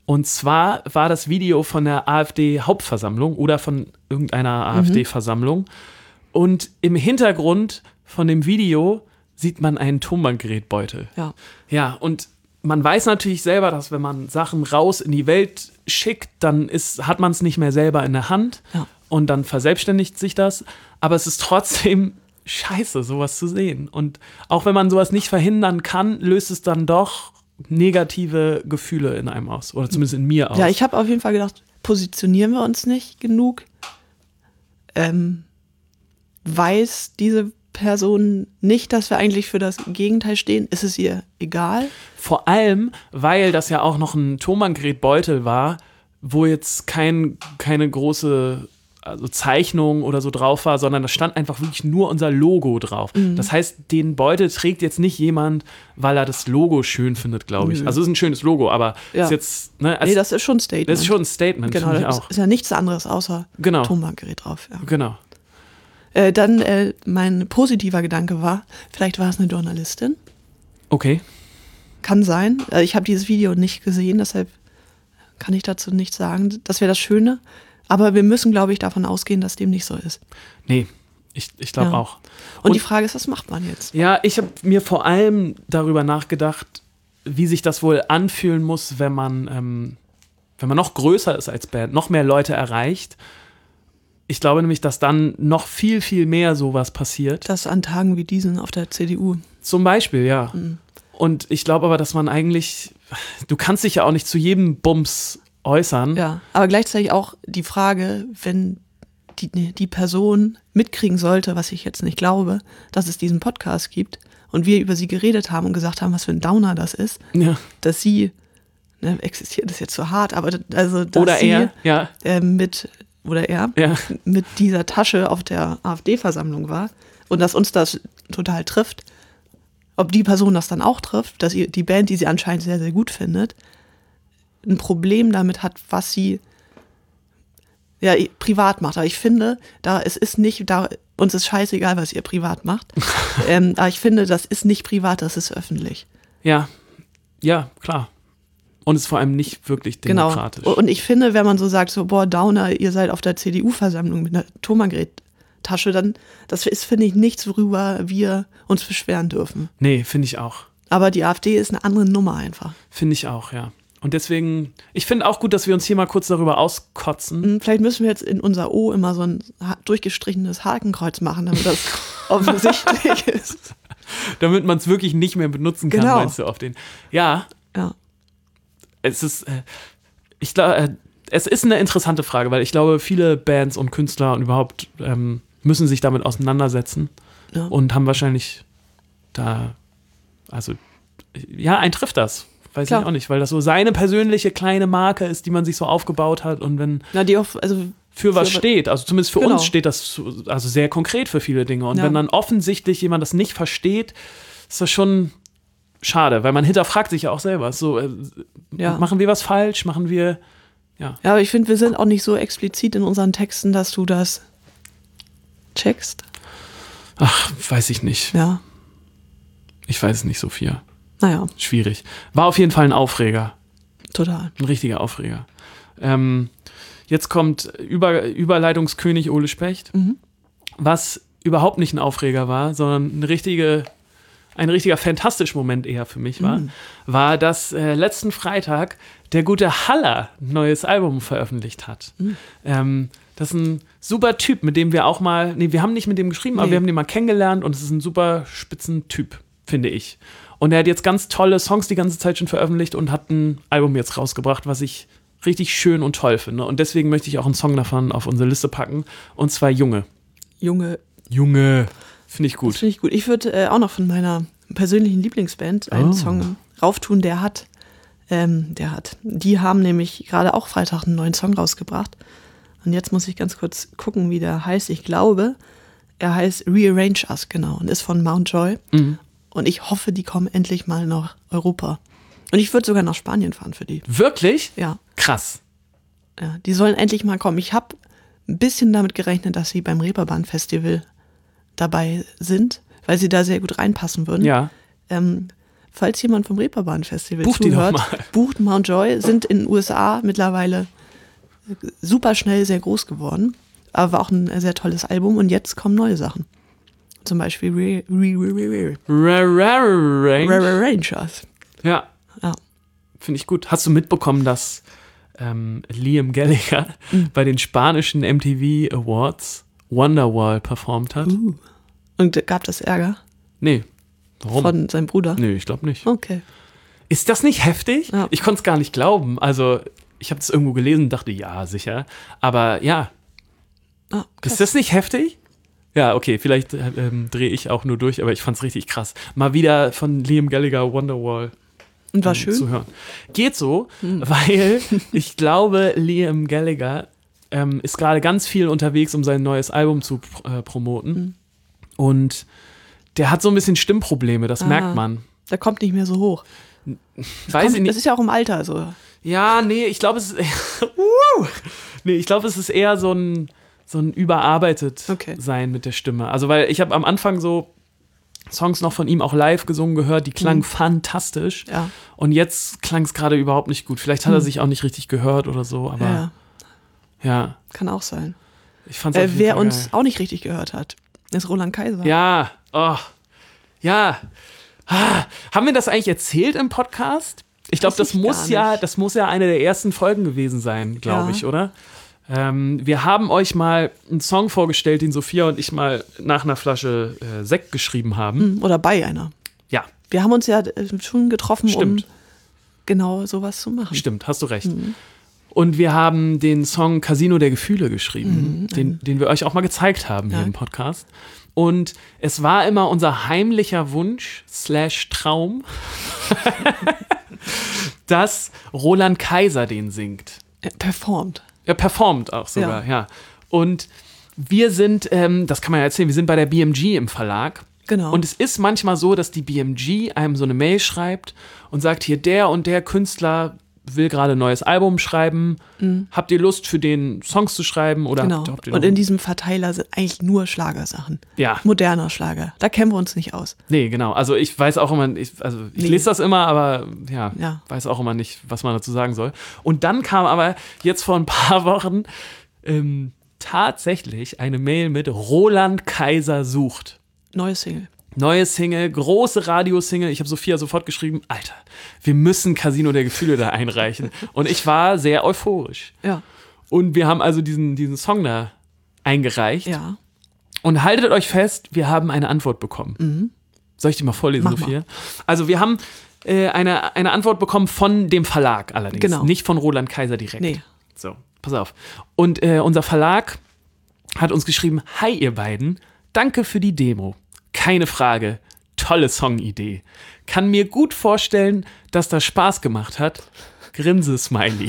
Und zwar war das Video von der AfD-Hauptversammlung oder von irgendeiner AfD-Versammlung. Und im Hintergrund von dem Video sieht man einen Tonbandgerätbeutel. Ja. Ja, und man weiß natürlich selber, dass wenn man Sachen raus in die Welt schickt, dann hat man es nicht mehr selber in der Hand. Ja. Und dann verselbstständigt sich das. Aber es ist trotzdem scheiße, sowas zu sehen. Und auch wenn man sowas nicht verhindern kann, löst es dann doch negative Gefühle in einem aus. Oder zumindest in mir aus. Ja, ich habe auf jeden Fall gedacht, positionieren wir uns nicht genug? Weiß diese Person nicht, dass wir eigentlich für das Gegenteil stehen? Ist es ihr egal? Vor allem, weil das ja auch noch ein Tonbandgerätbeutel war, wo jetzt keine große Zeichnung oder so drauf war, sondern da stand einfach wirklich nur unser Logo drauf. Das heißt, den Beutel trägt jetzt nicht jemand, weil er das Logo schön findet, glaube ich. Also es ist ein schönes Logo, aber ist jetzt... Ne, nee, das ist schon ein Statement. Das ist schon ein Statement, genau, finde ich das auch. Ist ja nichts anderes außer Tonbandgerät drauf. Ja. Genau. Dann mein positiver Gedanke war, vielleicht war es eine Journalistin. Okay. Kann sein. Ich habe dieses Video nicht gesehen, deshalb kann ich dazu nichts sagen. Das wäre das Schöne. Aber wir müssen, glaube ich, davon ausgehen, dass dem nicht so ist. Nee, ich glaube auch. Und die Frage ist, was macht man jetzt? Ja, ich habe mir vor allem darüber nachgedacht, wie sich das wohl anfühlen muss, wenn man noch größer ist als Band, noch mehr Leute erreicht. Ich glaube nämlich, dass dann noch viel, viel mehr sowas passiert. Das an Tagen wie diesen auf der CDU. Zum Beispiel, ja. Mhm. Und ich glaube aber, dass man eigentlich, du kannst dich ja auch nicht zu jedem Bums äußern. Ja, aber gleichzeitig auch die Frage, wenn die Person mitkriegen sollte, was ich jetzt nicht glaube, dass es diesen Podcast gibt und wir über sie geredet haben und gesagt haben, was für ein Downer das ist, dass sie, existiert ist jetzt so hart, aber also dass oder sie er, mit dieser Tasche auf der AfD-Versammlung war und dass uns das total trifft, ob die Person das dann auch trifft, dass die Band, die sie anscheinend sehr, sehr gut findet, ein Problem damit hat, was sie privat macht. Aber ich finde, uns ist scheißegal, was ihr privat macht. Aber ich finde, das ist nicht privat, das ist öffentlich. Ja, klar. Und es ist vor allem nicht wirklich demokratisch. Genau. Und ich finde, wenn man so sagt, so, boah, Downer, ihr seid auf der CDU-Versammlung mit einer Tonbandgerättasche, dann, das ist, finde ich, nichts, worüber wir uns beschweren dürfen. Nee, finde ich auch. Aber die AfD ist eine andere Nummer einfach. Finde ich auch, ja. Und deswegen, ich finde auch gut, dass wir uns hier mal kurz darüber auskotzen. Vielleicht müssen wir jetzt in unser O immer so ein durchgestrichenes Hakenkreuz machen, damit das offensichtlich ist. Damit man es wirklich nicht mehr benutzen kann, meinst du, auf den. Ja. Es ist, es ist eine interessante Frage, weil ich glaube, viele Bands und Künstler und überhaupt müssen sich damit auseinandersetzen und haben wahrscheinlich einen trifft das. Weiß ich auch nicht, weil das so seine persönliche kleine Marke ist, die man sich so aufgebaut hat und wenn für was steht, also zumindest für uns steht das also sehr konkret für viele Dinge und wenn dann offensichtlich jemand das nicht versteht, ist das schon schade, weil man hinterfragt sich ja auch selber, so machen wir was falsch, machen wir, Ja, aber ich finde, wir sind auch nicht so explizit in unseren Texten, dass du das checkst. Ach, weiß ich nicht. Ja. Ich weiß es nicht, Sophia. Naja. Schwierig. War auf jeden Fall ein Aufreger. Total. Ein richtiger Aufreger. Jetzt kommt Überleitungskönig Ole Specht, was überhaupt nicht ein Aufreger war, sondern ein richtiger fantastischer Moment eher für mich war, dass letzten Freitag der gute Haller ein neues Album veröffentlicht hat. Das ist ein super Typ, mit dem wir auch mal, wir haben nicht mit dem geschrieben, aber wir haben den mal kennengelernt und es ist ein super spitzen Typ, finde ich. Und er hat jetzt ganz tolle Songs die ganze Zeit schon veröffentlicht und hat ein Album jetzt rausgebracht, was ich richtig schön und toll finde. Und deswegen möchte ich auch einen Song davon auf unsere Liste packen. Und zwar Junge. Junge. Finde ich gut. Das finde ich gut. Ich würde auch noch von meiner persönlichen Lieblingsband einen Song rauftun, die haben nämlich gerade auch Freitag einen neuen Song rausgebracht. Und jetzt muss ich ganz kurz gucken, wie der heißt. Ich glaube, er heißt Rearrange Us, genau. Und ist von Mount Joy. Und ich hoffe, die kommen endlich mal nach Europa. Und ich würde sogar nach Spanien fahren für die. Wirklich? Ja. Krass. Ja, die sollen endlich mal kommen. Ich habe ein bisschen damit gerechnet, dass sie beim Reeperbahn-Festival dabei sind, weil sie da sehr gut reinpassen würden. Ja. falls jemand vom Reeperbahn-Festival Bucht die doch zuhört, mal. bucht Mount Joy, sind in den USA mittlerweile super schnell sehr groß geworden. Aber war auch ein sehr tolles Album und jetzt kommen neue Sachen. Zum Beispiel Rangers. Ja, Ja. finde ich gut. Hast du mitbekommen, dass Liam Gallagher bei den spanischen MTV Awards Wonderwall performt hat? Und gab das Ärger Nee. Warum? von seinem Bruder? Nee, ich glaube nicht. Okay. Ist das nicht heftig? Ja. Ich konnte es gar nicht glauben. Also, ich habe es irgendwo gelesen und dachte, ja, sicher. Aber ja, Ah, ist das nicht heftig? Ja, okay, vielleicht drehe ich auch nur durch, aber ich fand es richtig krass. Mal wieder von Liam Gallagher Wonderwall Und war schön. zu hören. Geht so, weil ich glaube, Liam Gallagher ist gerade ganz viel unterwegs, um sein neues Album zu promoten. Und der hat so ein bisschen Stimmprobleme, das merkt man. Der kommt nicht mehr so hoch. Weiß ich nicht. Das ist ja auch im Alter so. Ja, nee, ich glaube, es ist eher so ein überarbeitet sein mit der Stimme. Also, weil ich habe am Anfang so Songs noch von ihm auch live gesungen gehört, die klangen fantastisch. Ja. Und jetzt klang es gerade überhaupt nicht gut. Vielleicht hat er sich auch nicht richtig gehört oder so, aber ja. Kann auch sein. Ich fand's auf jeden Wer Fall uns geil. auch nicht richtig gehört hat, ist Roland Kaiser. Ja, ja. Haben wir das eigentlich erzählt im Podcast? Ich glaube, Weiß ich gar nicht. das muss ja eine der ersten Folgen gewesen sein, glaube Ja. ich, oder? Wir haben euch mal einen Song vorgestellt, den Sophia und ich mal nach einer Flasche Sekt geschrieben haben. Oder bei einer. Ja, Wir haben uns ja schon getroffen, Stimmt. um genau sowas zu machen. stimmt, hast du recht. Und wir haben den Song Casino der Gefühle geschrieben, den wir euch auch mal gezeigt haben hier Ja. im Podcast. Und es war immer unser heimlicher Wunsch / Traum, dass Roland Kaiser den singt. Performt. Er performt auch sogar, ja. Und wir sind, das kann man ja erzählen, wir sind bei der BMG im Verlag. Genau. Und es ist manchmal so, dass die BMG einem so eine Mail schreibt und sagt, hier der und der Künstler will gerade ein neues Album schreiben. Habt ihr Lust, für den Songs zu schreiben? Oder Genau. habt ihr Und noch- in diesem Verteiler sind eigentlich nur Schlagersachen. Ja. Moderner Schlager. Da kennen wir uns nicht aus. Nee, genau. Also ich weiß auch immer, ich Nee. lese das immer, aber ja, Ja. weiß auch immer nicht, was man dazu sagen soll. Und dann kam aber jetzt vor ein paar Wochen tatsächlich eine Mail mit Roland Kaiser sucht. Neue Single. Neue Single, große Radiosingle. Ich habe Sophia sofort geschrieben, Alter, wir müssen Casino der Gefühle da einreichen. Und ich war sehr euphorisch. Ja. Und wir haben also diesen Song da eingereicht. Ja. Und haltet euch fest, wir haben eine Antwort bekommen. Soll ich die mal vorlesen, Mach Sophia? Also wir haben eine Antwort bekommen von dem Verlag allerdings. Genau. Nicht von Roland Kaiser direkt. Nee. So, pass auf. Und unser Verlag hat uns geschrieben, hi ihr beiden, danke für die Demo. Keine Frage, tolle Songidee. Kann mir gut vorstellen, dass das Spaß gemacht hat. Grinse-Smiley.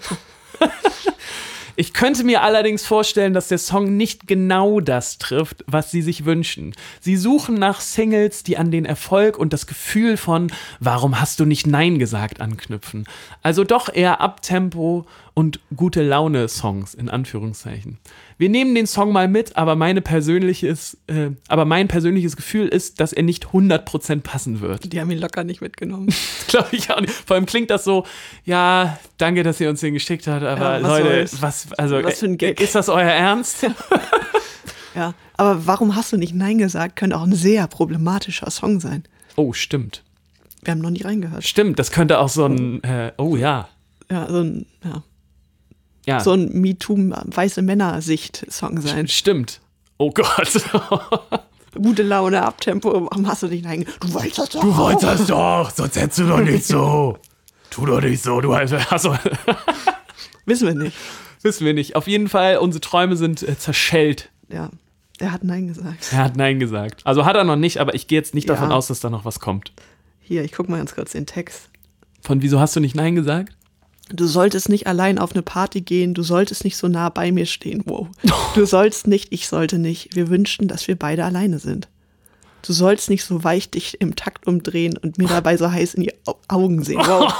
Ich könnte mir allerdings vorstellen, dass der Song nicht genau das trifft, was sie sich wünschen. Sie suchen nach Singles, die an den Erfolg und das Gefühl von "Warum hast du nicht Nein gesagt?" anknüpfen. Also doch eher Abtempo und gute Laune-Songs, in Anführungszeichen. Wir nehmen den Song mal mit, aber mein persönliches Gefühl ist, dass er nicht 100% passen wird. Die haben ihn locker nicht mitgenommen. Glaube ich auch nicht. Vor allem klingt das so, ja, danke, dass ihr uns den geschickt habt, aber Ja, was Leute, soll's? was für ein Gag. ist das euer Ernst? Ja. Aber warum hast du nicht Nein gesagt? Könnte auch ein sehr problematischer Song sein. Oh, stimmt. Wir haben noch nicht reingehört. Stimmt, das könnte auch so ein, oh ja. Ja, Ja, so ein MeToo-weiße Männer-Sicht-Song sein. stimmt. Oh Gott. Gute Laune, Abtempo. Warum hast du nicht Nein gesagt? Du weißt das doch. Du wolltest das doch, sonst hättest du doch nicht so. Tu doch nicht so, du also, Wissen wir nicht. wissen wir nicht. Auf jeden Fall, unsere Träume sind zerschellt. Ja. Er hat Nein gesagt. Er hat Nein gesagt. Also hat er noch nicht, aber ich gehe jetzt nicht Ja. davon aus, dass da noch was kommt. Hier, ich guck mal ganz kurz den Text. Von wieso hast du nicht Nein gesagt? Du solltest nicht allein auf eine Party gehen, du solltest nicht so nah bei mir stehen. Wow. Du sollst nicht, ich sollte nicht. Wir wünschten, dass wir beide alleine sind. Du sollst nicht so weich dich im Takt umdrehen und mir dabei so heiß in die Augen sehen. Wow.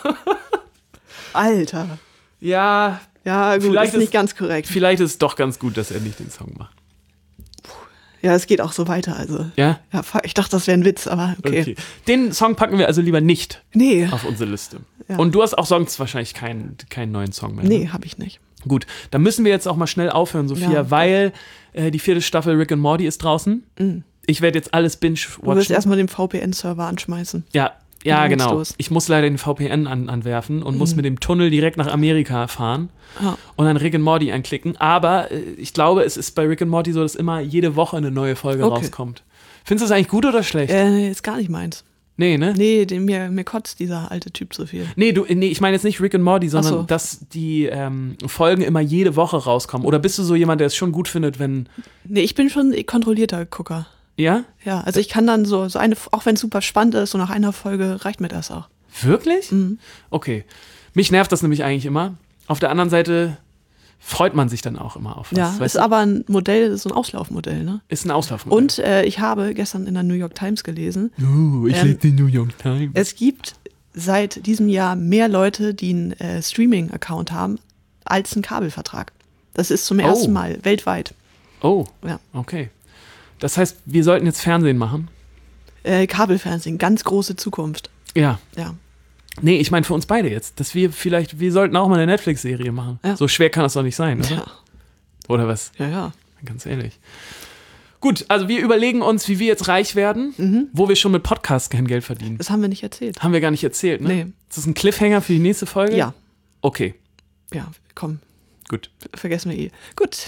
Alter. Ja, Ja, gut, Vielleicht ist nicht ganz korrekt. vielleicht ist es doch ganz gut, dass er nicht den Song macht. Ja, es geht auch so weiter, also. Ja? Ja, fuck, ich dachte, das wäre ein Witz, aber okay. Den Song packen wir also lieber nicht Nee. auf unsere Liste. Ja. Und du hast auch sonst wahrscheinlich keinen neuen Song mehr. Nee, habe ich nicht. Gut, dann müssen wir jetzt auch mal schnell aufhören, Sophia, Ja. weil die 4. Staffel Rick and Morty ist draußen. Ich werde jetzt alles Du wirst binge-watchen. erstmal den VPN-Server anschmeißen. Ja, Dann geht's genau. los. Ich muss leider den VPN anwerfen und muss mit dem Tunnel direkt nach Amerika fahren Ja. und dann Rick and Morty anklicken. Aber ich glaube, es ist bei Rick and Morty so, dass immer jede Woche eine neue Folge Okay. rauskommt. Findest du das eigentlich gut oder schlecht? Ist gar nicht meins. Nee, ne? Nee, mir kotzt dieser alte Typ so viel. Nee, ich meine jetzt nicht Rick and Morty, sondern Ach so. dass die Folgen immer jede Woche rauskommen. Oder bist du so jemand, der es schon gut findet, wenn... Nee, ich bin schon ein kontrollierter Gucker. Ja? Ja, also ich kann dann so eine, auch wenn es super spannend ist, so nach einer Folge reicht mir das auch. Wirklich? Okay. Mich nervt das nämlich eigentlich immer. Auf der anderen Seite freut man sich dann auch immer auf was. Ja, weißt ist du? aber ein Modell, so ein Auslaufmodell, ne? Ist ein Auslaufmodell. Und ich habe gestern in der New York Times gelesen, Ich lese die New York Times. es gibt seit diesem Jahr mehr Leute, die einen Streaming-Account haben, als einen Kabelvertrag. Das ist zum ersten Mal weltweit. Oh, Ja. okay. Das heißt, wir sollten jetzt Fernsehen machen? Kabelfernsehen, ganz große Zukunft. Ja. Ja. Nee, ich meine für uns beide jetzt, dass wir sollten auch mal eine Netflix-Serie machen. Ja. So schwer kann das doch nicht sein, oder? Ja, Oder was? ja. Ganz ehrlich. Gut, also wir überlegen uns, wie wir jetzt reich werden, wo wir schon mit Podcasts kein Geld verdienen. Das haben wir nicht erzählt. Haben wir gar nicht erzählt, ne? Nee. Ist das ein Cliffhanger für die nächste Folge? Ja, Okay, ja, komm, gut. vergessen wir eh. Gut.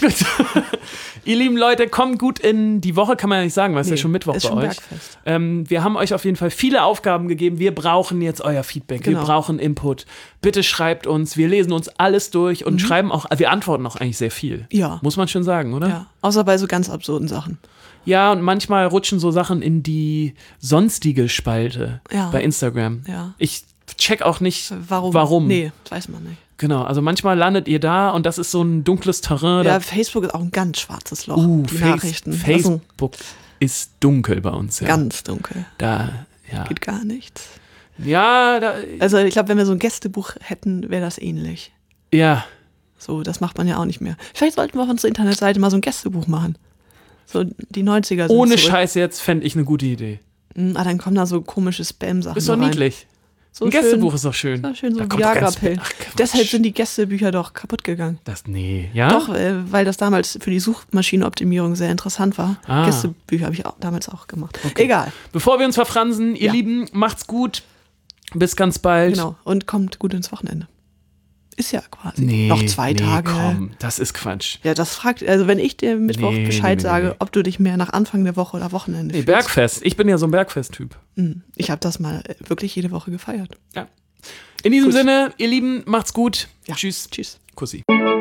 Ihr lieben Leute, kommt gut in die Woche, kann man ja nicht sagen, weil es ist ja schon Mittwoch ist bei schon euch. Bergfest. Wir haben euch auf jeden Fall viele Aufgaben gegeben. Wir brauchen jetzt euer Feedback. Genau. Wir brauchen Input. Bitte schreibt uns. Wir lesen uns alles durch und schreiben auch, wir antworten auch eigentlich sehr viel. Ja. Muss man schon sagen, oder? Ja, außer bei so ganz absurden Sachen. Ja, und manchmal rutschen so Sachen in die sonstige Spalte Ja. bei Instagram. Ja. Ich check auch nicht, Warum? warum. Nee, das weiß man nicht. Genau, also manchmal landet ihr da und das ist so ein dunkles Terrain. Ja, Facebook ist auch ein ganz schwarzes Loch. Die Nachrichten. Also, Facebook ist dunkel bei uns. Ja. ganz dunkel. Da, ja. Geht gar nichts. Ja, Also ich glaube, wenn wir so ein Gästebuch hätten, wäre das ähnlich. ja. So, das macht man ja auch nicht mehr. Vielleicht sollten wir auf unserer Internetseite mal so ein Gästebuch machen. So die 90er sind Ohne zurück. Scheiß jetzt fände ich eine gute Idee. Dann kommen da so komische Spam-Sachen Ist doch rein. niedlich. So Ein schön- Gästebuch ist doch schön. Ja, schön so Da kommt doch ganz- Viagra-Pillen. Ach, Quatsch. Deshalb sind die Gästebücher doch kaputt gegangen. Nee, ja? Doch, weil das damals für die Suchmaschinenoptimierung sehr interessant war. Ah. Gästebücher habe ich damals auch gemacht. Egal, Bevor wir uns verfransen, ihr Ja. Lieben, macht's gut. Bis ganz bald. genau. Und kommt gut ins Wochenende. Ist ja quasi Nee, noch 2 Tage. Komm, das ist Quatsch. Ja, das fragt, also wenn ich dir Mittwoch Nee, Bescheid nee. sage, ob du dich mehr nach Anfang der Woche oder Wochenende Nee, fühlst. Bergfest. Ich bin ja so ein Bergfest-Typ. Ich habe das mal wirklich jede Woche gefeiert. Ja. In diesem Gut. Sinne, ihr Lieben, macht's gut. Ja. Tschüss. Tschüss. Kussi.